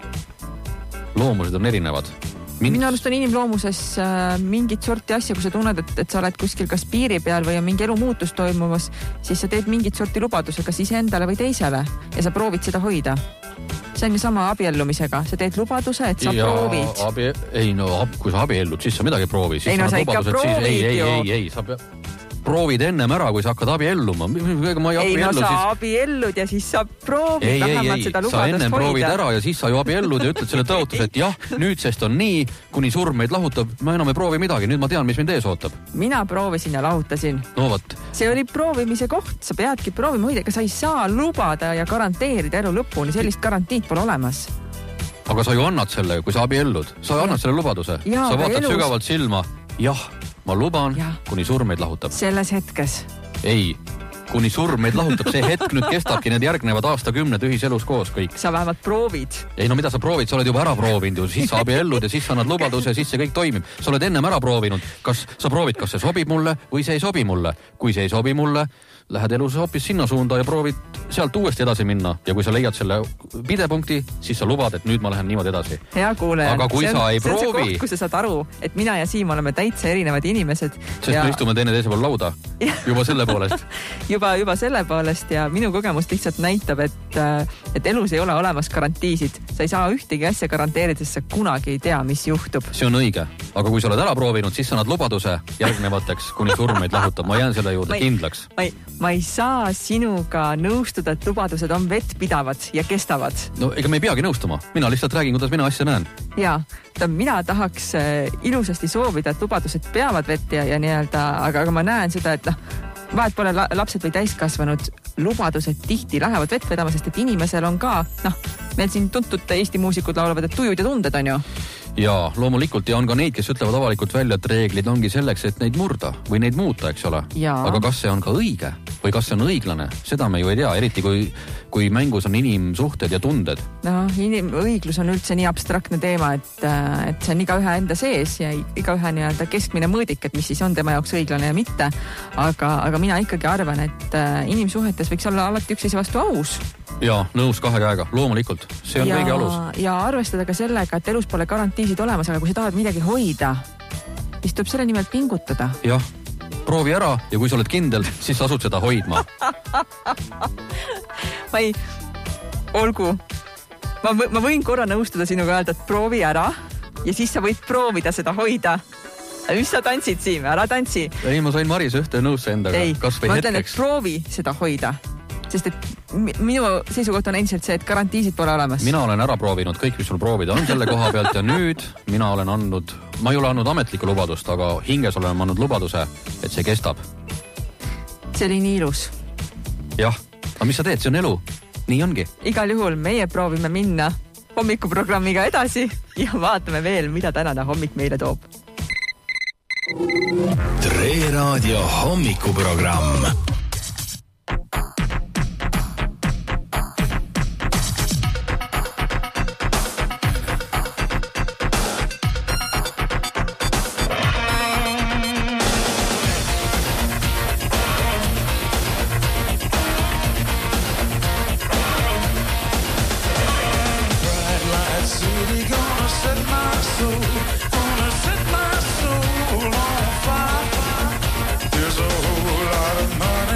Loomused on erinevad. Min... Minu arust on inimloomuses äh, mingit sorti asja, kui sa tunned, et, et sa oled kuskil kas piiri peal või on mingi elu muutus toimumas, siis sa teed mingit sorti lubaduse kas iseendale või teisele ja sa proovid seda hoida. See on ju sama abiellumisega. Sa teed lubaduse, et sa ja, proovid. Abi... Ei no, kui sa abiellud, siis sa midagi proovi. Siis ei no sa ikka proovid siis... ei, ju. Ei, ei, ei, sa pe... proovid ennem ära, kui sa hakkad abielluma. Ma ei, ei no sa siis... abiellud ja siis sa proovid ei, vähemalt ei, seda lubadust hoida. Sa ennem proovid ära ja siis sa ju abiellud ja ütled selle tõotus, et jah, nüüdsest on nii, kuni surm meid lahutab. Ma enam ei proovi midagi, nüüd ma tean, mis mind ees ootab. Mina proovisin ja lahutasin. No võt. See oli proovimise koht, sa peadki proovima hoida, ega sa ei saa lubada ja garanteerida elu lõpuni, sellist garantiid pole olemas. Aga sa ju annad selle, kui sa abiellud. Sa annad selle lubaduse. Ja, sa vaatad elus... sügavalt silma. Jah, ma luban, ja. Kuni surm meid lahutab. Selles hetkes. Ei, kuni surm meid lahutab. See hetk nüüd kestabki need järgnevad aastakümned ühiselus koos kõik. Sa vähemalt proovid. Ei no mida sa proovid, sa oled juba ära proovinud ju. Siis sa abiellud ja siis sa annad lubaduse ja siis see kõik toimib. Sa oled ennem ära proovinud. Kas sa proovid, kas see sobib mulle või see ei sobi mulle? Kui see ei sobi mulle, lähed elus hoopis sinna suunda ja proovid sealt uuesti edasi minna. Ja kui sa leiad selle pidepunkti, siis sa lubad, et nüüd ma lähen niimoodi edasi. Hea kuuleja. Aga kui see on, sa ei see proovi... See on see koht, kus sa saad aru, et mina ja Siim oleme täitsa erinevad inimesed. Sest ja... me istume teine teise pool lauda. Juba selle poolest. juba, juba selle poolest ja minu kogemus lihtsalt näitab, et, et elus ei ole olemas garantiisid. Sa ei saa ühtegi asja garanteerida, sest sa kunagi ei tea, mis juhtub. See on õige. Aga kui sa oled ära proovinud, siis sa annad lubaduse järgnevateks, kuni surm meid lahutab. Ma jään selle juurde ma ei, kindlaks. Ma ei, ma ei saa sinuga nõustuda, et lubadused on vettpidavad ja kestavad. No ega me ei peagi nõustuma. Mina lihtsalt räägin, kuidas mina asja näen. Jaa, mina tahaks ilusasti soovida, et lubadused peavad vett ja, ja nii-öelda, aga, aga ma näen seda, et noh, vahet pole lapsed või täiskasvanud, lubadused tihti lähevad vett vedama, sest et inimesel on ka, noh, meil siin tuntud Eesti muusikud laulavad, et tujud ja tunded on ju. Jaa, loomulikult ja on ka neid, kes ütlevad avalikult välja, et reeglid ongi selleks, et neid murda või neid muuta, eks ole. Aga kas see on ka õige või kas see on õiglane? Seda me ju ei tea, eriti kui, kui mängus on inimsuhted ja tunded. No, inim, õiglus on üldse nii abstraktne teema, et, et see on iga ühe enda sees ja iga ühe nii-öelda keskmine mõõdik, et mis siis on tema jaoks õiglane ja mitte. Aga, aga mina ikkagi arvan, et inimsuhetes võiks olla alati üksteise vastu aus. Jaa, nõus kahe käega, loomulikult. See on ja, kõige alus. Ja arvestada ka sellega, et elus pole garantiisid olemas, aga kui sa tahad midagi hoida, siis tuleb selle nimelt pingutada. Jah, proovi ära ja kui sa oled kindel, siis asud seda hoidma. ma ei, olgu, ma, ma võin korra nõustuda sinuga öelda, et proovi ära ja siis sa võid proovida seda hoida. Mis sa tantsid, Siim? Ära tantsi. Ei, ma sain Maris ühte nõusse endaga. Ei, kas või ma hetkeks. ütlen, et proovi seda hoida. Sest et minu seisukoht on endiselt see, et garantiisid pole olemas. Mina olen ära proovinud kõik, mis sul proovida on selle koha pealt ja nüüd mina olen andnud, ma ei ole andnud ametlikku lubadust, aga hinges olen andnud lubaduse, et see kestab. See oli nii ilus. Jah, aga mis sa teed, see on elu. Nii ongi. Igal juhul meie proovime minna hommikuprogrammiga edasi ja vaatame veel, mida tänane hommik meile toob. Tre Raadio hommikuprogramm. There's a whole lot of money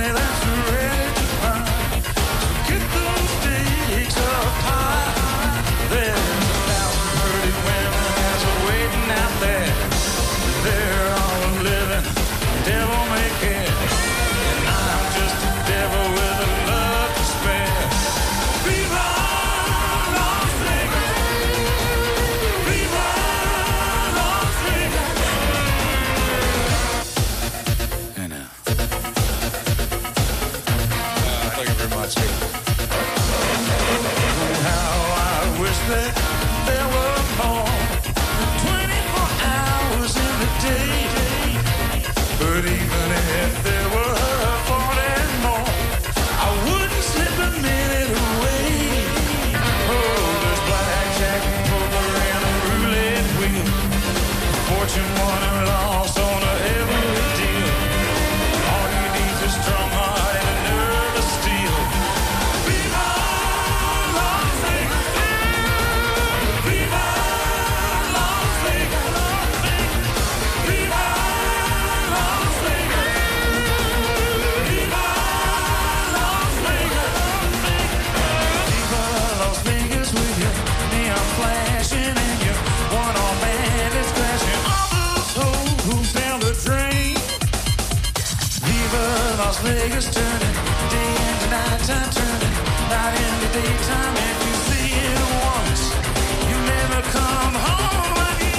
Las Vegas turning, day into nighttime turning, night into daytime. If you see it once, you never come home again.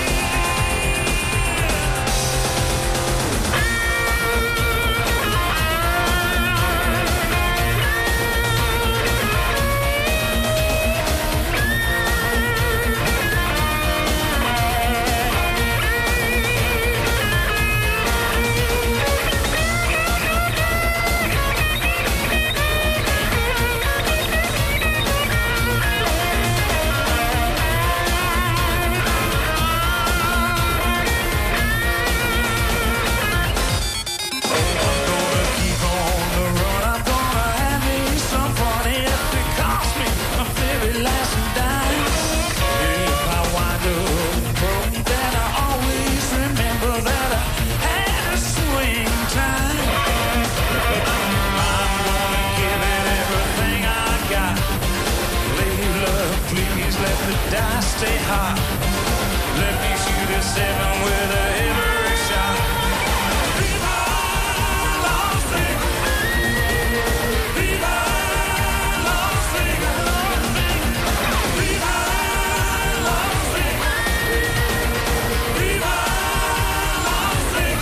Stay hot. Let me shoot a seven with a every shot. Viva Las Vegas. Viva Las Vegas. Viva Las Vegas. Viva Las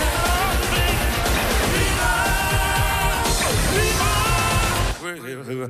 Vegas. Viva. Viva.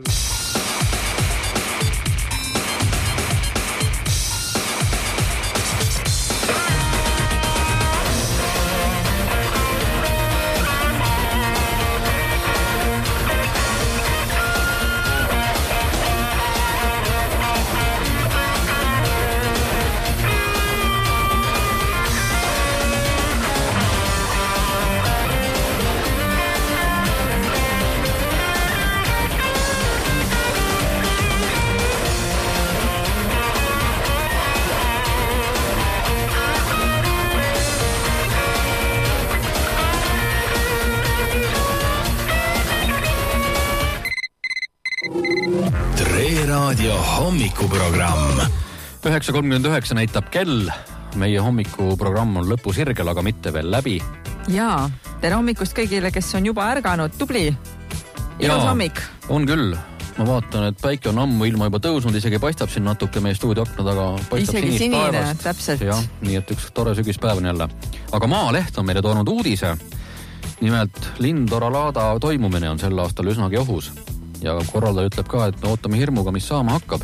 Raadio hommikuprogramm. üheksa kolmkümmend üheksa näitab kell. Meie hommikuprogramm on lõpusirgel, aga mitte veel läbi. Jaa, tere hommikust kõigile, kes on juba ärganud. Tubli. Ilus hommik. On küll. Ma vaatan, et päike on ammu ilma juba tõusnud, isegi paistab siin natuke meie stuudioakna taga. Paistab isegi sinine, päevast. täpselt. Ja, nii et üks tore sügispäev on jälle. Aga Maaleht on meile toonud uudise. Nimelt Lindora laada toimumine on sel aastal üsnagi ohus. Ja korraldaja ütleb ka, et me ootame hirmuga, mis saama hakkab.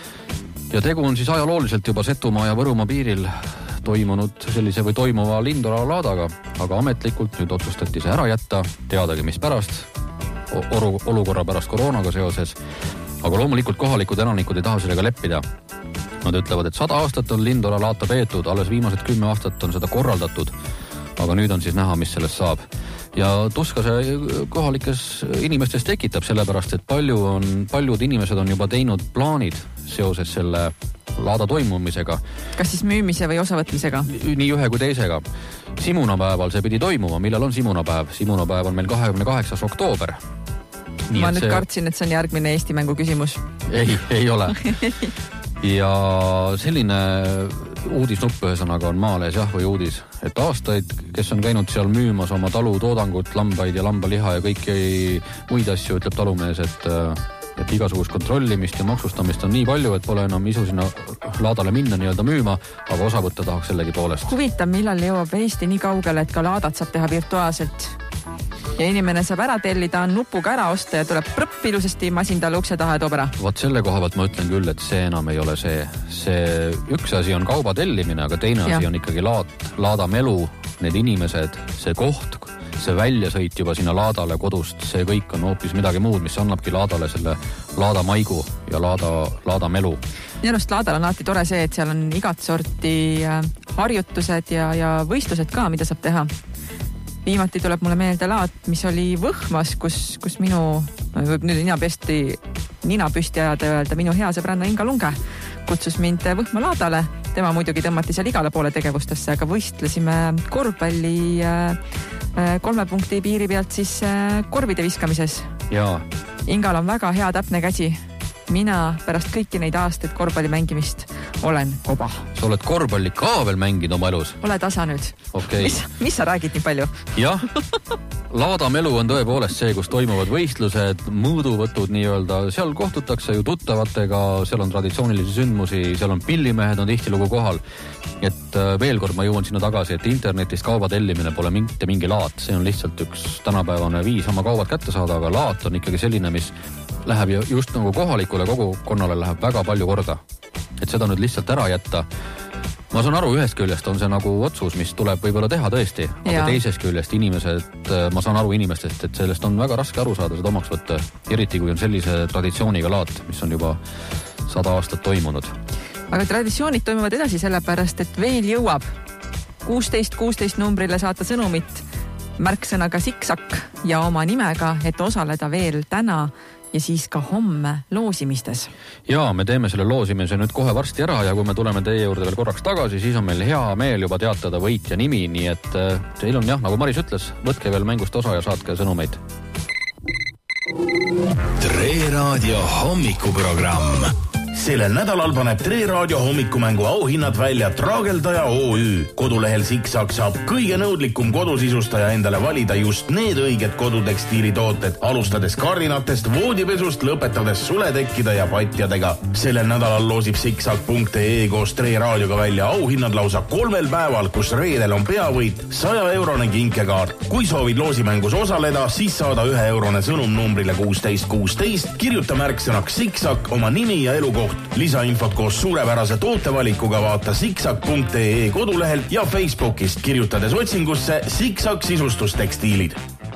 Ja tegu on siis ajalooliselt juba Setumaa ja Võrumaa piiril toimunud sellise või toimuva Lindora laadaga, aga ametlikult nüüd otsustati see ära jätta, teadagi mis pärast, oru, olukorra pärast koroonaga seoses, aga loomulikult kohalikud elanikud ei taha sellega leppida. Nad ütlevad, et sada aastat on Lindora laata peetud, alles viimased kümme aastat on seda korraldatud, aga nüüd on siis näha, mis sellest saab. Ja tuska see kohalikes inimestes tekitab sellepärast, et palju on, paljud inimesed on juba teinud plaanid seoses selle laada toimumisega. Kas siis müümise või osavõtmisega? Nii ühe kui teisega. Simunapäeval see pidi toimuma. Millal on Simunapäev? Simunapäev on meil kahekümne kaheksas oktoober. Nii, Ma nüüd see... kartsin, et see on järgmine Eesti mängu küsimus. Ei, ei ole. Ja selline uudisnupp ühesõnaga on Maalehes jah või uudis, et aastaid, kes on käinud seal müümas oma talu toodangut, lambaid ja lambaliha ja kõiki muid asju, ütleb talumees, et, et igasugust kontrollimist ja maksustamist on nii palju, et pole enam isu sinna laadale minna nii-öelda müüma, aga osa võtta tahaks sellegi poolest. Huvitav, millal jõuab Eesti nii kaugele, et ka laadat saab teha virtuaalselt ja inimene saab ära tellida, nupuga ära osta ja tuleb prõpp ilusasti masin talle ukse taha ja toob ära. Vaat selle koha pealt ma ütlen küll, et see enam ei ole see. See üks asi on kauba tellimine, aga teine asi ja. on ikkagi laad, laada melu, need inimesed, see koht, see väljasõit juba sinna laadale kodust, see kõik on hoopis midagi muud, mis annabki laadale selle laada maigu ja laada, laada melu. Minu arust laadal on alati tore see, et seal on igat sorti harjutused ja, ja võistlused ka, mida saab teha. Viimati tuleb mulle meelde laad, mis oli Võhmas, kus, kus minu, võib nüüd nina pesti, nina püsti ajada öelda, minu hea sõbranna Inga Lunge kutsus mind Võhma laadale. Tema muidugi tõmmati seal igale poole tegevustesse, aga võistlesime korvpalli kolme punkti piiri pealt siis korvide viskamises. Jaa. Ingal on väga hea täpne käsi. Mina pärast kõiki neid aastaid korvpalli mängimist olen Koba. Sa oled korvpalli ka veel mänginud oma elus? Ole tasa nüüd. Okay. Mis, mis sa räägid nii palju? Jah, laadamelu on tõepoolest see, kus toimuvad võistlused, mõõduvõtud nii-öelda, seal kohtutakse ju tuttavatega, seal on traditsioonilisi sündmusi, seal on pillimehed on tihtilugu kohal. Et veel kord ma jõuan sinna tagasi, et internetist kauba tellimine pole mitte mingi laat, see on lihtsalt üks tänapäevane viis oma kaubad kätte saada, aga laat on ikkagi selline, mis läheb just nagu kohalikule kogukonnale läheb väga palju korda. Et seda nüüd lihtsalt ära jätta. Ma saan aru, ühest küljest on see nagu otsus, mis tuleb võib-olla teha tõesti, aga ja. Teisest küljest inimesed, ma saan aru inimestest, et sellest on väga raske aru saada, seda omaks võtta, eriti kui on sellise traditsiooniga laat, mis on juba sada aastat toimunud. Aga traditsioonid toimuvad edasi sellepärast, et veel jõuab kuusteist kuusteist numbrile saata sõnumit märksõnaga siksak ja oma nimega, et osaleda veel täna ja siis ka homme loosimistes. Ja, me teeme selle loosimise nüüd kohe varsti ära ja kui me tuleme teie juurde veel korraks tagasi, siis on meil hea meel juba teatada võitja nimi, nii et teil on jah, nagu Maris ütles, võtke veel mängust osa ja saatke sõnumeid. Tre Raadio hommikuprogramm. Sellel nädalal paneb Tre Raadio hommikumängu auhinnad välja Traageldaja O Ü. Kodulehel Siksak saab kõige nõudlikum kodusisustaja endale valida just need õiged kodutekstiilitooted, alustades kardinatest, voodipesust, lõpetades suletekkide ja patjadega. Sellel nädalal loosib siksak punkt ee koos Tre Raadioga välja auhinnad lausa kolmel päeval, kus reedel on peavõit saja eurone kinkekaart. Kui soovid loosimängus osaleda, siis saada ühe eurone sõnum numbrile kuusteist kuusteist, kirjuta märksõnaks Siksak, oma nimi ja elukoht. Lisainfot koos suurepärase tootevalikuga vaata siksak punkt ee kodulehel ja Facebookist kirjutades otsingusse Siksak sisustustekstiilid.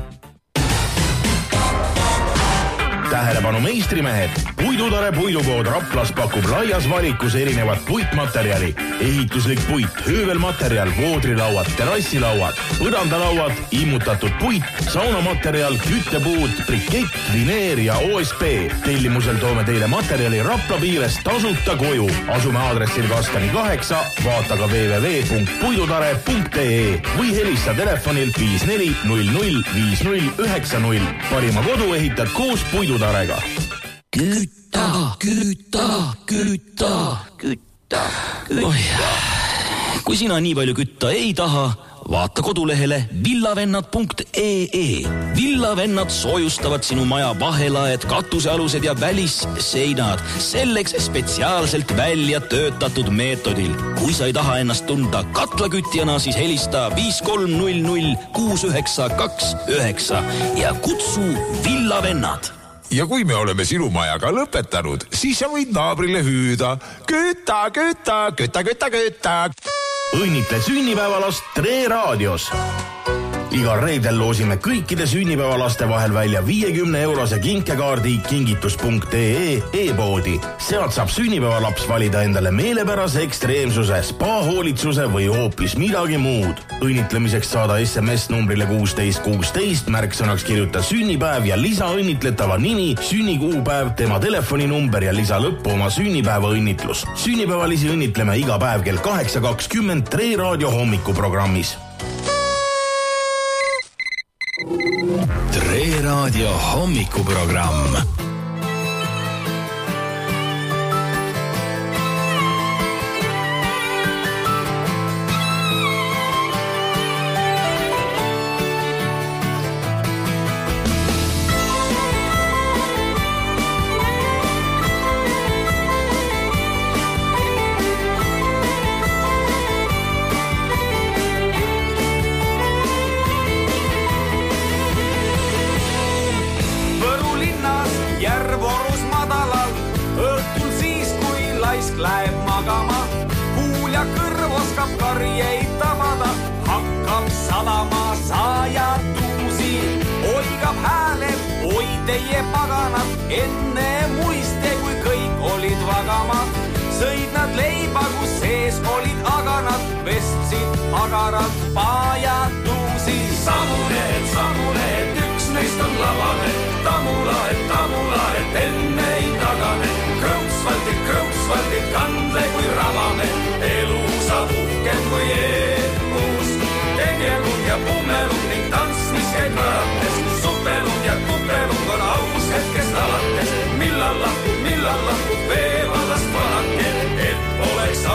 Tähelepanu meistrimehed! Puidutare puidukood Raplas pakub laias valikus erinevat puitmaterjali. Ehituslik puit, höövelmaterjal, voodrilauad, terassilauad, põrandalauad, immutatud puit, saunamaterjal, küttepuud, brikett, vineer ja O S P. Tellimusel toome teile materjali Rapla piires tasuta koju. Asume aadressil Kastani kaheksa, vaata ka w w w punkt puidutare punkt ee või helista telefonil viis neli null null viis null üheksa null. Parima kodu ehitad koos puidutarega. Küta, küta, küta, küta, küta. Kui sina nii palju kütta ei taha, vaata kodulehele villavennad punkt ee. Villavennad soojustavad sinu maja vahelaed, katusealused ja välisseinad selleks spetsiaalselt välja töötatud meetodil. Kui sa ei taha ennast tunda katlakütjana, siis helista viis kolm null null kuus üheksa kaks üheksa ja kutsu Villavennad. Ja kui me oleme sinu majaga lõpetanud, siis sa võid naabrile hüüda küta, küta, küta, küta, küta. Õnnitle sünnipäevalast Tre Raadios. Igal reedel loosime kõikide sünnipäevalaste vahel välja viiekümne eurose kinkekaardi kingitus punkt ee e-poodi. Sealt saab sünnipäevalaps valida endale meelepärase ekstreemsuse, spa-hoolitsuse või hoopis midagi muud. Õnnitlemiseks saada S M S numbrile kuusteist kuusteist, märksõnaks kirjuta sünnipäev ja lisa õnnitletava nimi, sünnikuupäev, tema telefoninumber ja lisa lõppu oma sünnipäeva õnnitlus. Sünnipäevalisi õnnitleme iga päev kell kaheksa kakskümmend Tre Raadio hommikuprogrammis. Tre Raadio hommikuprogramm. Enne muiste, kui kõik olid vagamad, sõid nad leiba, kus sees olid aganad, vestsid agarad paajatuusi. Samuneed, samuneed, üks neist on lavane, tamulaed, tamulaed, enne ei tagane. Krõutsvaldid, krõutsvaldid, kandle kui rabane, elu saab uhkem kui eelmuus. Tegelung ja pummelung ning tants, mis käib naerates, supelung ja kupelung on aus hetkest alates. Millal lahkub, millal lahkub veevallast vanake, et oleks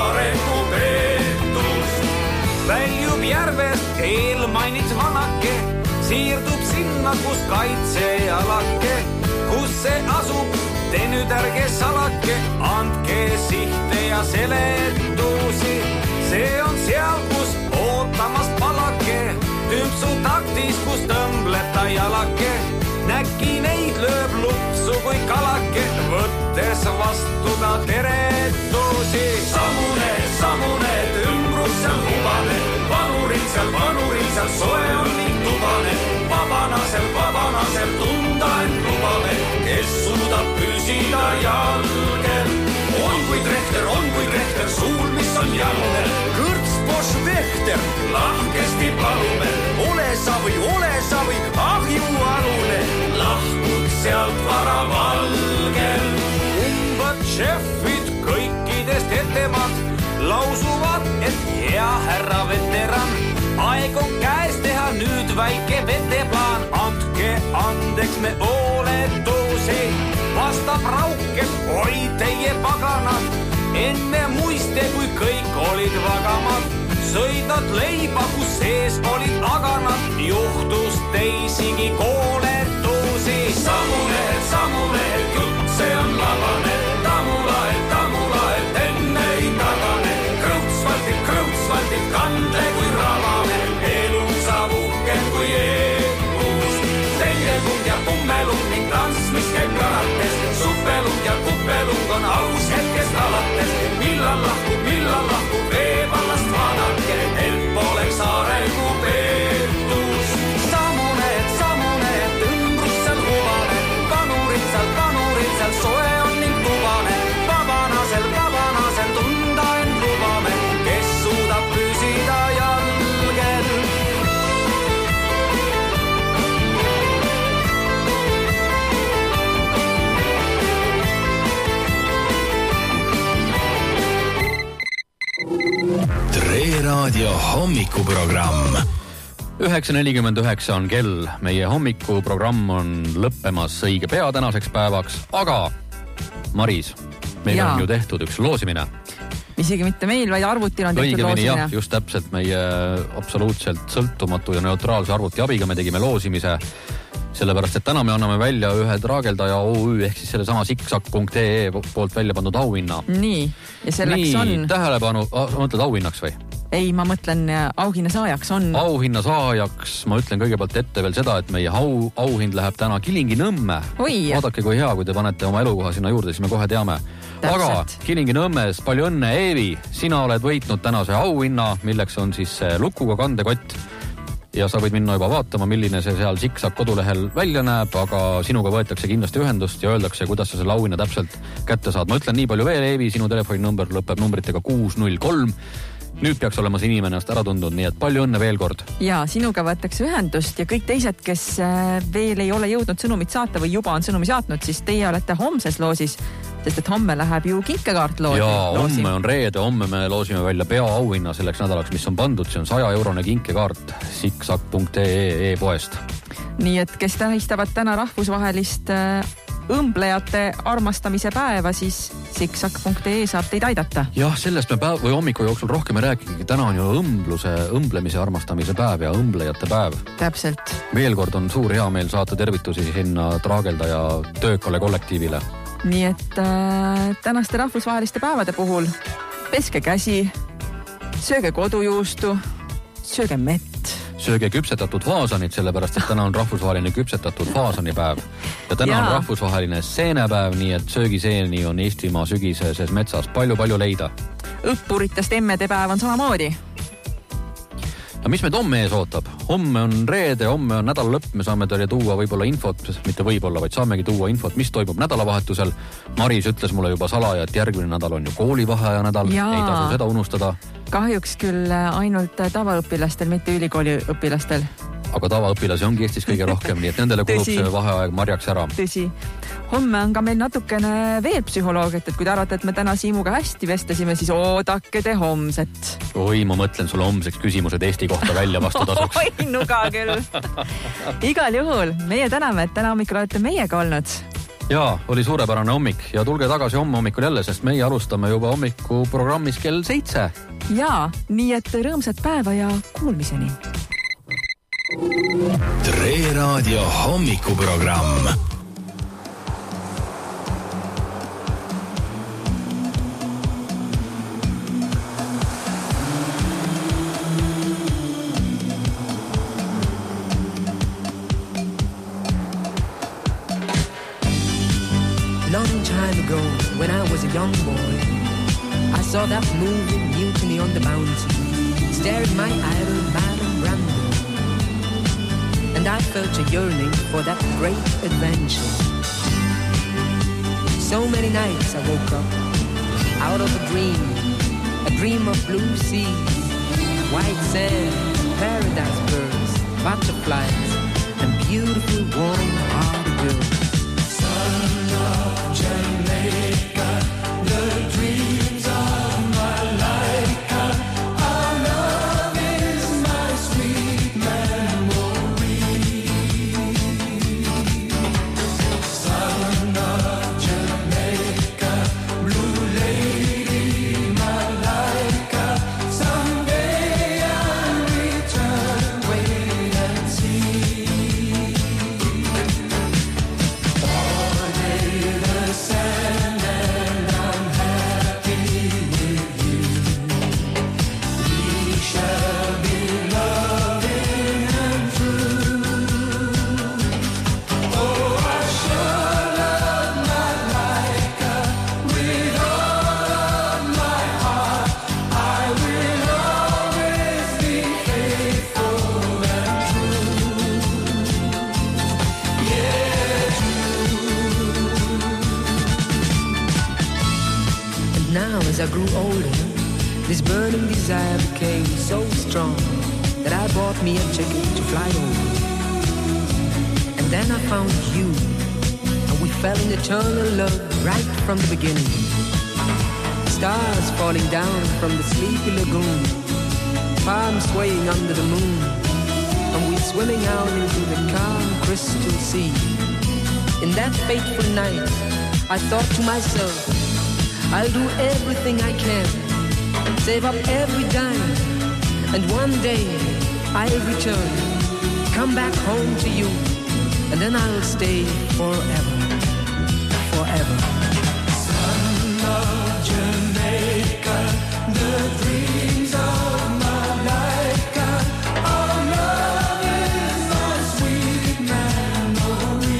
sest eelmainit vanake siirdub sinna, kus kaitsejalake, kus see asub, te nüüd ärge salake, andke sihte ja seletusi. See on seal, kus ootamas palake, tümpsu taktis, kus tõmbleb ta jalake. Näki neid lööb lupsu kui kalake, võttes vastu ta teretusi. Samuned, samuned, ümbrus seal hubane, vanurid seal, vanurid seal, soe on ning tubane. Vabanasel, vabanasel, tunda end lubame, kes suudab püsida jalgel. On kui trehter, on kui trehter, suul, mis on jalgel. Kõrts, poš, vehter, lahkesti palume, ole sa või, ole sa või, ahju alune. Lahkud sealt varavalgel. Umbad šefid kõikidest ettemad lausuvad, et hea härra veteran, aeg on käes teha nüüd väike veteplaan. Andke andeks me hooletusi, vastab raukelt, oi teie paganad. Enne muiste, kui kõik olid vagamad, sõidad leiba, kus sees olid aganad, juhtus teisigi kooletusi. Samuned, samuned, jutt see on labane, tamulaed, tamulaed, enne ei tagane. Krõutsvaldid, krõutsvaldid, kande kui rabane, elu saab uhkem kui eemus. Tengelung ja pummelung ning tants, mis käib karates, suppelung ja kuppelung on aus hetkest alates. Millal lahkub, millal lahkub, veevallast vaadake, et poleks arengu peetus. Samuned, samuned, ümbrus seal huvane, vanurid seal, vanurid seal, soe on ning tubane. Vabanasel, vabanasel, tunda end lubame, kes suudab püsida jalgel. Tre Raadio hommikuprogramm. üheksa nelikümmend üheksa on kell, meie hommikuprogramm on lõppemas õige pea tänaseks päevaks, aga Maris, meil Jaa. on ju tehtud üks loosimine. Isegi mitte meil, vaid arvutil on tehtud Õigemini jah, loosimine. just täpselt meie absoluutselt sõltumatu ja neutraalse arvuti abiga me tegime loosimise, sellepärast et täna me anname välja ühe Traageldaja O Ü ehk siis selle sama siksak punkt ee poolt välja pandud auhinna. Nii, ja selleks Nii, on... tähelepanu, sa mõtled auhinnaks või? Ei, ma mõtlen auhinna saajaks on... Auhinna saajaks, ma ütlen kõigepealt ette veel seda, et meie au, auhind läheb täna Kilingi-Nõmme. Oi. Vaadake, kui hea, kui te panete oma elukoha sinna juurde, siis me kohe teame. Täpselt. Aga Kilingi-Nõmmes, palju õnne, Eevi! Sina oled võitnud tänase auhinna, milleks on siis lukuga kandekott. Ja sa võid minna juba vaatama, milline see seal siksak kodulehel välja näeb, aga sinuga võetakse kindlasti ühendust ja öeldakse, kuidas sa selle auhinna täpselt kätte saad. Ma ütlen nii palju veel, Eevi, sinu telefoninumber lõpeb numbritega kuus null kolm. Nüüd peaks olema see inimene ennast ära tundnud, nii et palju õnne veel kord. Ja sinuga võetakse ühendust ja kõik teised, kes veel ei ole jõudnud sõnumit saata või juba on sõnumi saatnud, siis teie olete homses loosis, sest et homme läheb ju kinkekaart loosi. Ja homme on reede, homme me loosime välja peaauhinna selleks nädalaks, mis on pandud, see on saja eurone kinkekaart siksak punkt ee e-poest. Nii et kes tähistavad täna rahvusvahelist õmblejate armastamise päeva, siis siksak punkt ee saab teid aidata. Jah, sellest me päev või hommiku jooksul rohkem ei rääkigi. Täna on ju õmbluse, õmblemise armastamise päev ja õmblejate päev. Täpselt. Veel kord on suur hea meel saata tervitusi sinna Traageldaja töökale kollektiivile. Nii et äh, tänaste rahvusvaheliste päevade puhul peske käsi, sööge kodujuustu, sööge mett. Sööge küpsetatud faasanid, sellepärast et täna on rahvusvaheline küpsetatud faasanipäev. Ja täna Jaa. on rahvusvaheline seenepäev, nii et söögiseeni on Eestimaa sügiseses metsas palju-palju leida. Õppuritest emmede päev on samamoodi. Ja mis meid homme ees ootab? Homme on reede, homme on nädala lõpp, me saame teile tuua võib-olla infot, mitte võib-olla, vaid saamegi tuua infot, mis toimub nädalavahetusel. Maris ütles mulle juba salaja, et järgmine nädal on ju koolivaheaja nädal, Jaa. ei tasu seda unustada. Kahjuks küll ainult tavaõpilastel, mitte ülikooli õpilastel. Aga tavaõpilasi ongi Eestis kõige rohkem, nii et nendele kulub Tõsi. see vaheaeg marjaks ära. Tõsi. Homme on ka meil natukene veel psühholoogiat, et kui te arvate, et me täna Siimuga hästi vestlesime, siis oodake te homset. Oi, ma mõtlen sulle homseks küsimused Eesti kohta välja vastutasuks. Oi, nuga küll. Igal juhul, meie täname, et täna hommikul olete meiega olnud. Jaa, oli suurepärane hommik ja tulge tagasi homme hommikul jälle, sest meie alustame juba hommikuprogrammis kell seitse. Jaa, nii et rõõmsat päeva ja kuulmiseni. Tre Raadio hommikuprogramm. Long time ago, when I was a young boy, I saw that moving mutiny on the bounty, staring my idol, Marlon Brando. And I felt a yearning for that great adventure. So many nights I woke up, out of a dream, a dream of blue seas, white sand, paradise birds, butterflies, and beautiful warm-hearted girls. Jamaica, the dreams of my life. Our love is my sweet memory. Son of Jamaica, blue lady, my life. Someday I'll return, wait and see. As I grew older, this burning desire became so strong that I bought me a ticket to fly over. And then I found you, and we fell in eternal love right from the beginning. Stars falling down from the sleepy lagoon, palms swaying under the moon, and we swimming out into the calm crystal sea. In that fateful night, I thought to myself, I'll do everything I can, save up every dime, and one day I'll return, come back home to you, and then I'll stay forever, forever. Son of Jamaica, the dreams of my life, our love is my sweet memory.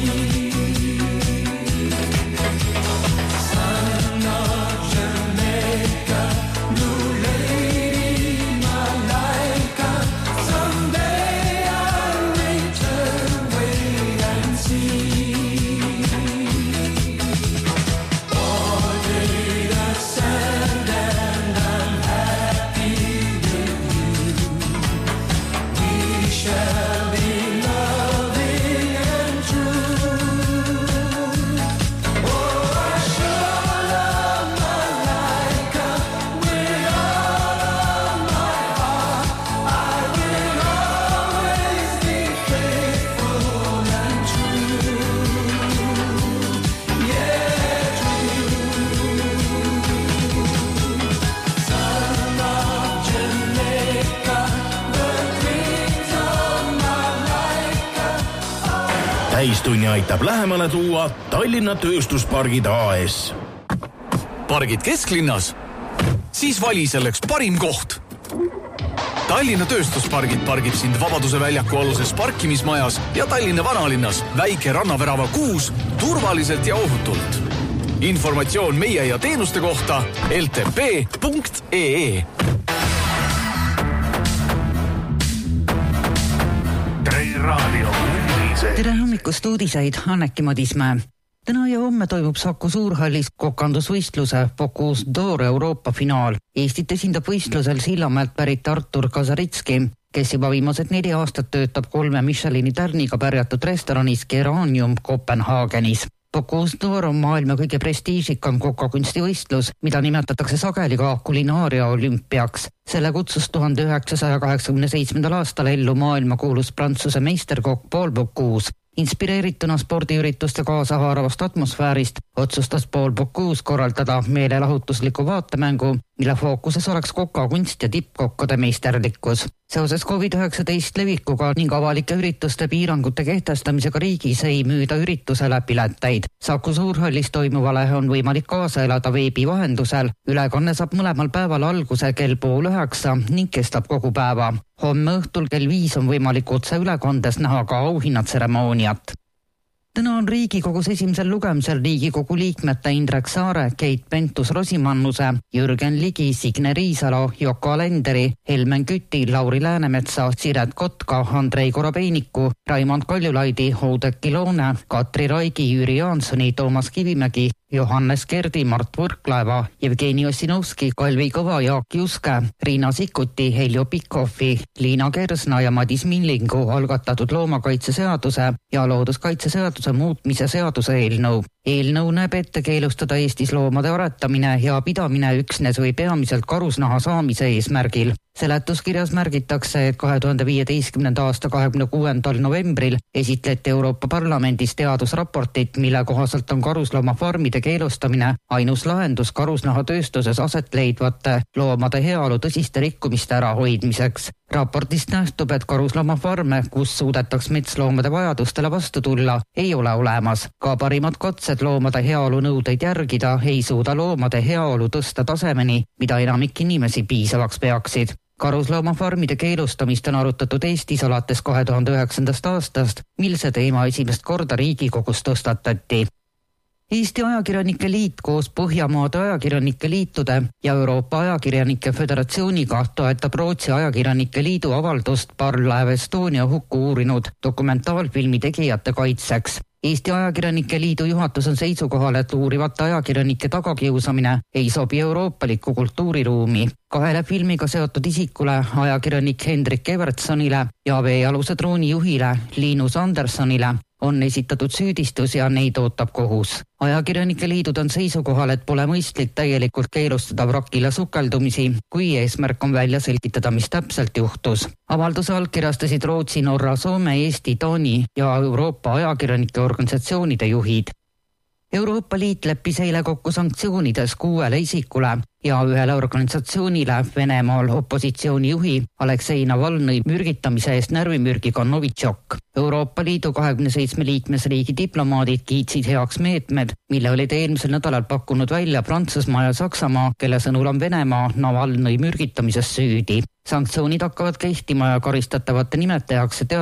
Täistunni aitab lähemale tuua Tallinna Tööstuspargid A S. Pargid kesklinnas? Siis vali selleks parim koht. Tallinna Tööstuspargid pargib sind Vabaduse väljaku aluses parkimismajas ja Tallinna vanalinnas väike rannavärava kuus turvaliselt ja ohutult. Informatsioon meie ja teenuste kohta l t p punkt e e. Tre Raadio. Tere hommikust uudiseid, Anneki Madismäe. Täna ja homme toimub Saku Suurhallis kokandusvõistluse Bocuse d'Or Euroopa finaal. Eestit esindab võistlusel Sillamäelt pärit Artur Kasaritski, kes juba viimased neli aastat töötab kolme Michelini tärniga pärjatud restoranis Geranium Kopenhaagenis. Bocuse d'Or on maailma kõige prestiižikam kokakunstivõistlus, mida nimetatakse sageli ka kulinaaria olümpiaks. Selle kutsus tuhande üheksasaja kaheksakümne seitsmendal aastal ellu maailma kuulus Prantsuse meisterkokk Paul Bocuse. Inspireerituna spordiürituste kaasahaaravast atmosfäärist otsustas Paul Bocuse korraldada meelelahutusliku vaatemängu, mille fookuses oleks kokakunst ja tippkokkade meisterlikkus. Seoses covid üheksateist levikuga ning avalike ürituste piirangute kehtestamisega riigis ei müüda üritusele pileteid. Saku Suurhallis toimuvale on võimalik kaasa elada veebi vahendusel. Ülekanne saab mõlemal päeval alguse kell pool üheksa ning kestab kogu päeva. Homme õhtul kell viis on võimalik otse ülekandes näha ka auhinnatseremooniat. Täna on Riigikogus esimesel lugemisel Riigikogu liikmete Indrek Saare, Keit Pentus-Rosimannuse, Jürgen Ligi, Signe Riisalo, Yoko Alenderi, Helmen Küti, Lauri Läänemetsa, Siret Kotka, Andrei Korobeiniku, Raimond Kaljulaidi, Oudekki Loone, Katri Raigi, Jüri Jaansoni, Toomas Kivimägi, Johannes Kerdi, Mart Võrklaeva, Jevgeni Ossinovski, Kalvi Kõva, Jaak Juske, Riina Sikkuti, Heljo Pikhofi, Liina Kersna ja Madis Millingu algatatud loomakaitseseaduse ja looduskaitseseaduse muutmise seaduse eelnõu. Eelnõu näeb ette keelustada Eestis loomade aretamine ja pidamine üksnes või peamiselt karusnaha saamise eesmärgil. Seletuskirjas märgitakse, et kahe tuhande viieteistkümnenda aasta kahekümne kuuendal novembril esitleti Euroopa Parlamendis teadusraportit, mille kohaselt on karusloomafarmide keelustamine ainus lahendus karusnaha tööstuses aset leidvate loomade heaolu tõsiste rikkumiste ärahoidmiseks. Raportist nähtub, et karusloomafarme, kus suudetaks metsloomade vajadustele vastu tulla, ei ole olemas. Ka parimad katsed loomade heaolu nõudeid järgida ei suuda loomade heaolu tõsta tasemeni, mida enamik inimesi piisavaks peaksid. Karusloomafarmide keelustamist on arutatud Eestis alates kahe tuhande üheksandast aastast, mil see teema esimest korda Riigikogus tõstatati. Eesti Ajakirjanike Liit koos Põhjamaade Ajakirjanike Liitude ja Euroopa Ajakirjanike Föderatsiooniga toetab Rootsi Ajakirjanike Liidu avaldust parvlaev Estonia hukku uurinud dokumentaalfilmi tegijate kaitseks. Eesti Ajakirjanike Liidu juhatus on seisukohal, et uurivate ajakirjanike tagakiusamine ei sobi euroopalikku kultuuriruumi. Kahele filmiga seotud isikule, ajakirjanik Hendrik Evertsonile ja veealuse drooni juhile Linus Andersonile on esitatud süüdistus ja neid ootab kohus. Ajakirjanike liidud on seisukohal, et pole mõistlik täielikult keelustada vrakile sukeldumisi, kui eesmärk on välja selgitada, mis täpselt juhtus. Avalduse allkirjastasid Rootsi, Norra, Soome, Eesti, Taani ja Euroopa ajakirjanike organisatsioonide juhid. Euroopa Liit leppis eile kokku sanktsioonides kuuele isikule ja ühele organisatsioonile Venemaal opositsiooni juhi Aleksei Navalnõi mürgitamise eest närvimürgiga Novitšok. Euroopa Liidu kahekümne seitsme liikmesriigi diplomaadid kiitsid heaks meetmed, mille olid eelmisel nädalal pakkunud välja Prantsusmaa ja Saksamaa, kelle sõnul on Venemaa Navalnõi mürgitamises süüdi. Sanktsioonid hakkavad kehtima ja karistatavate nimetajaks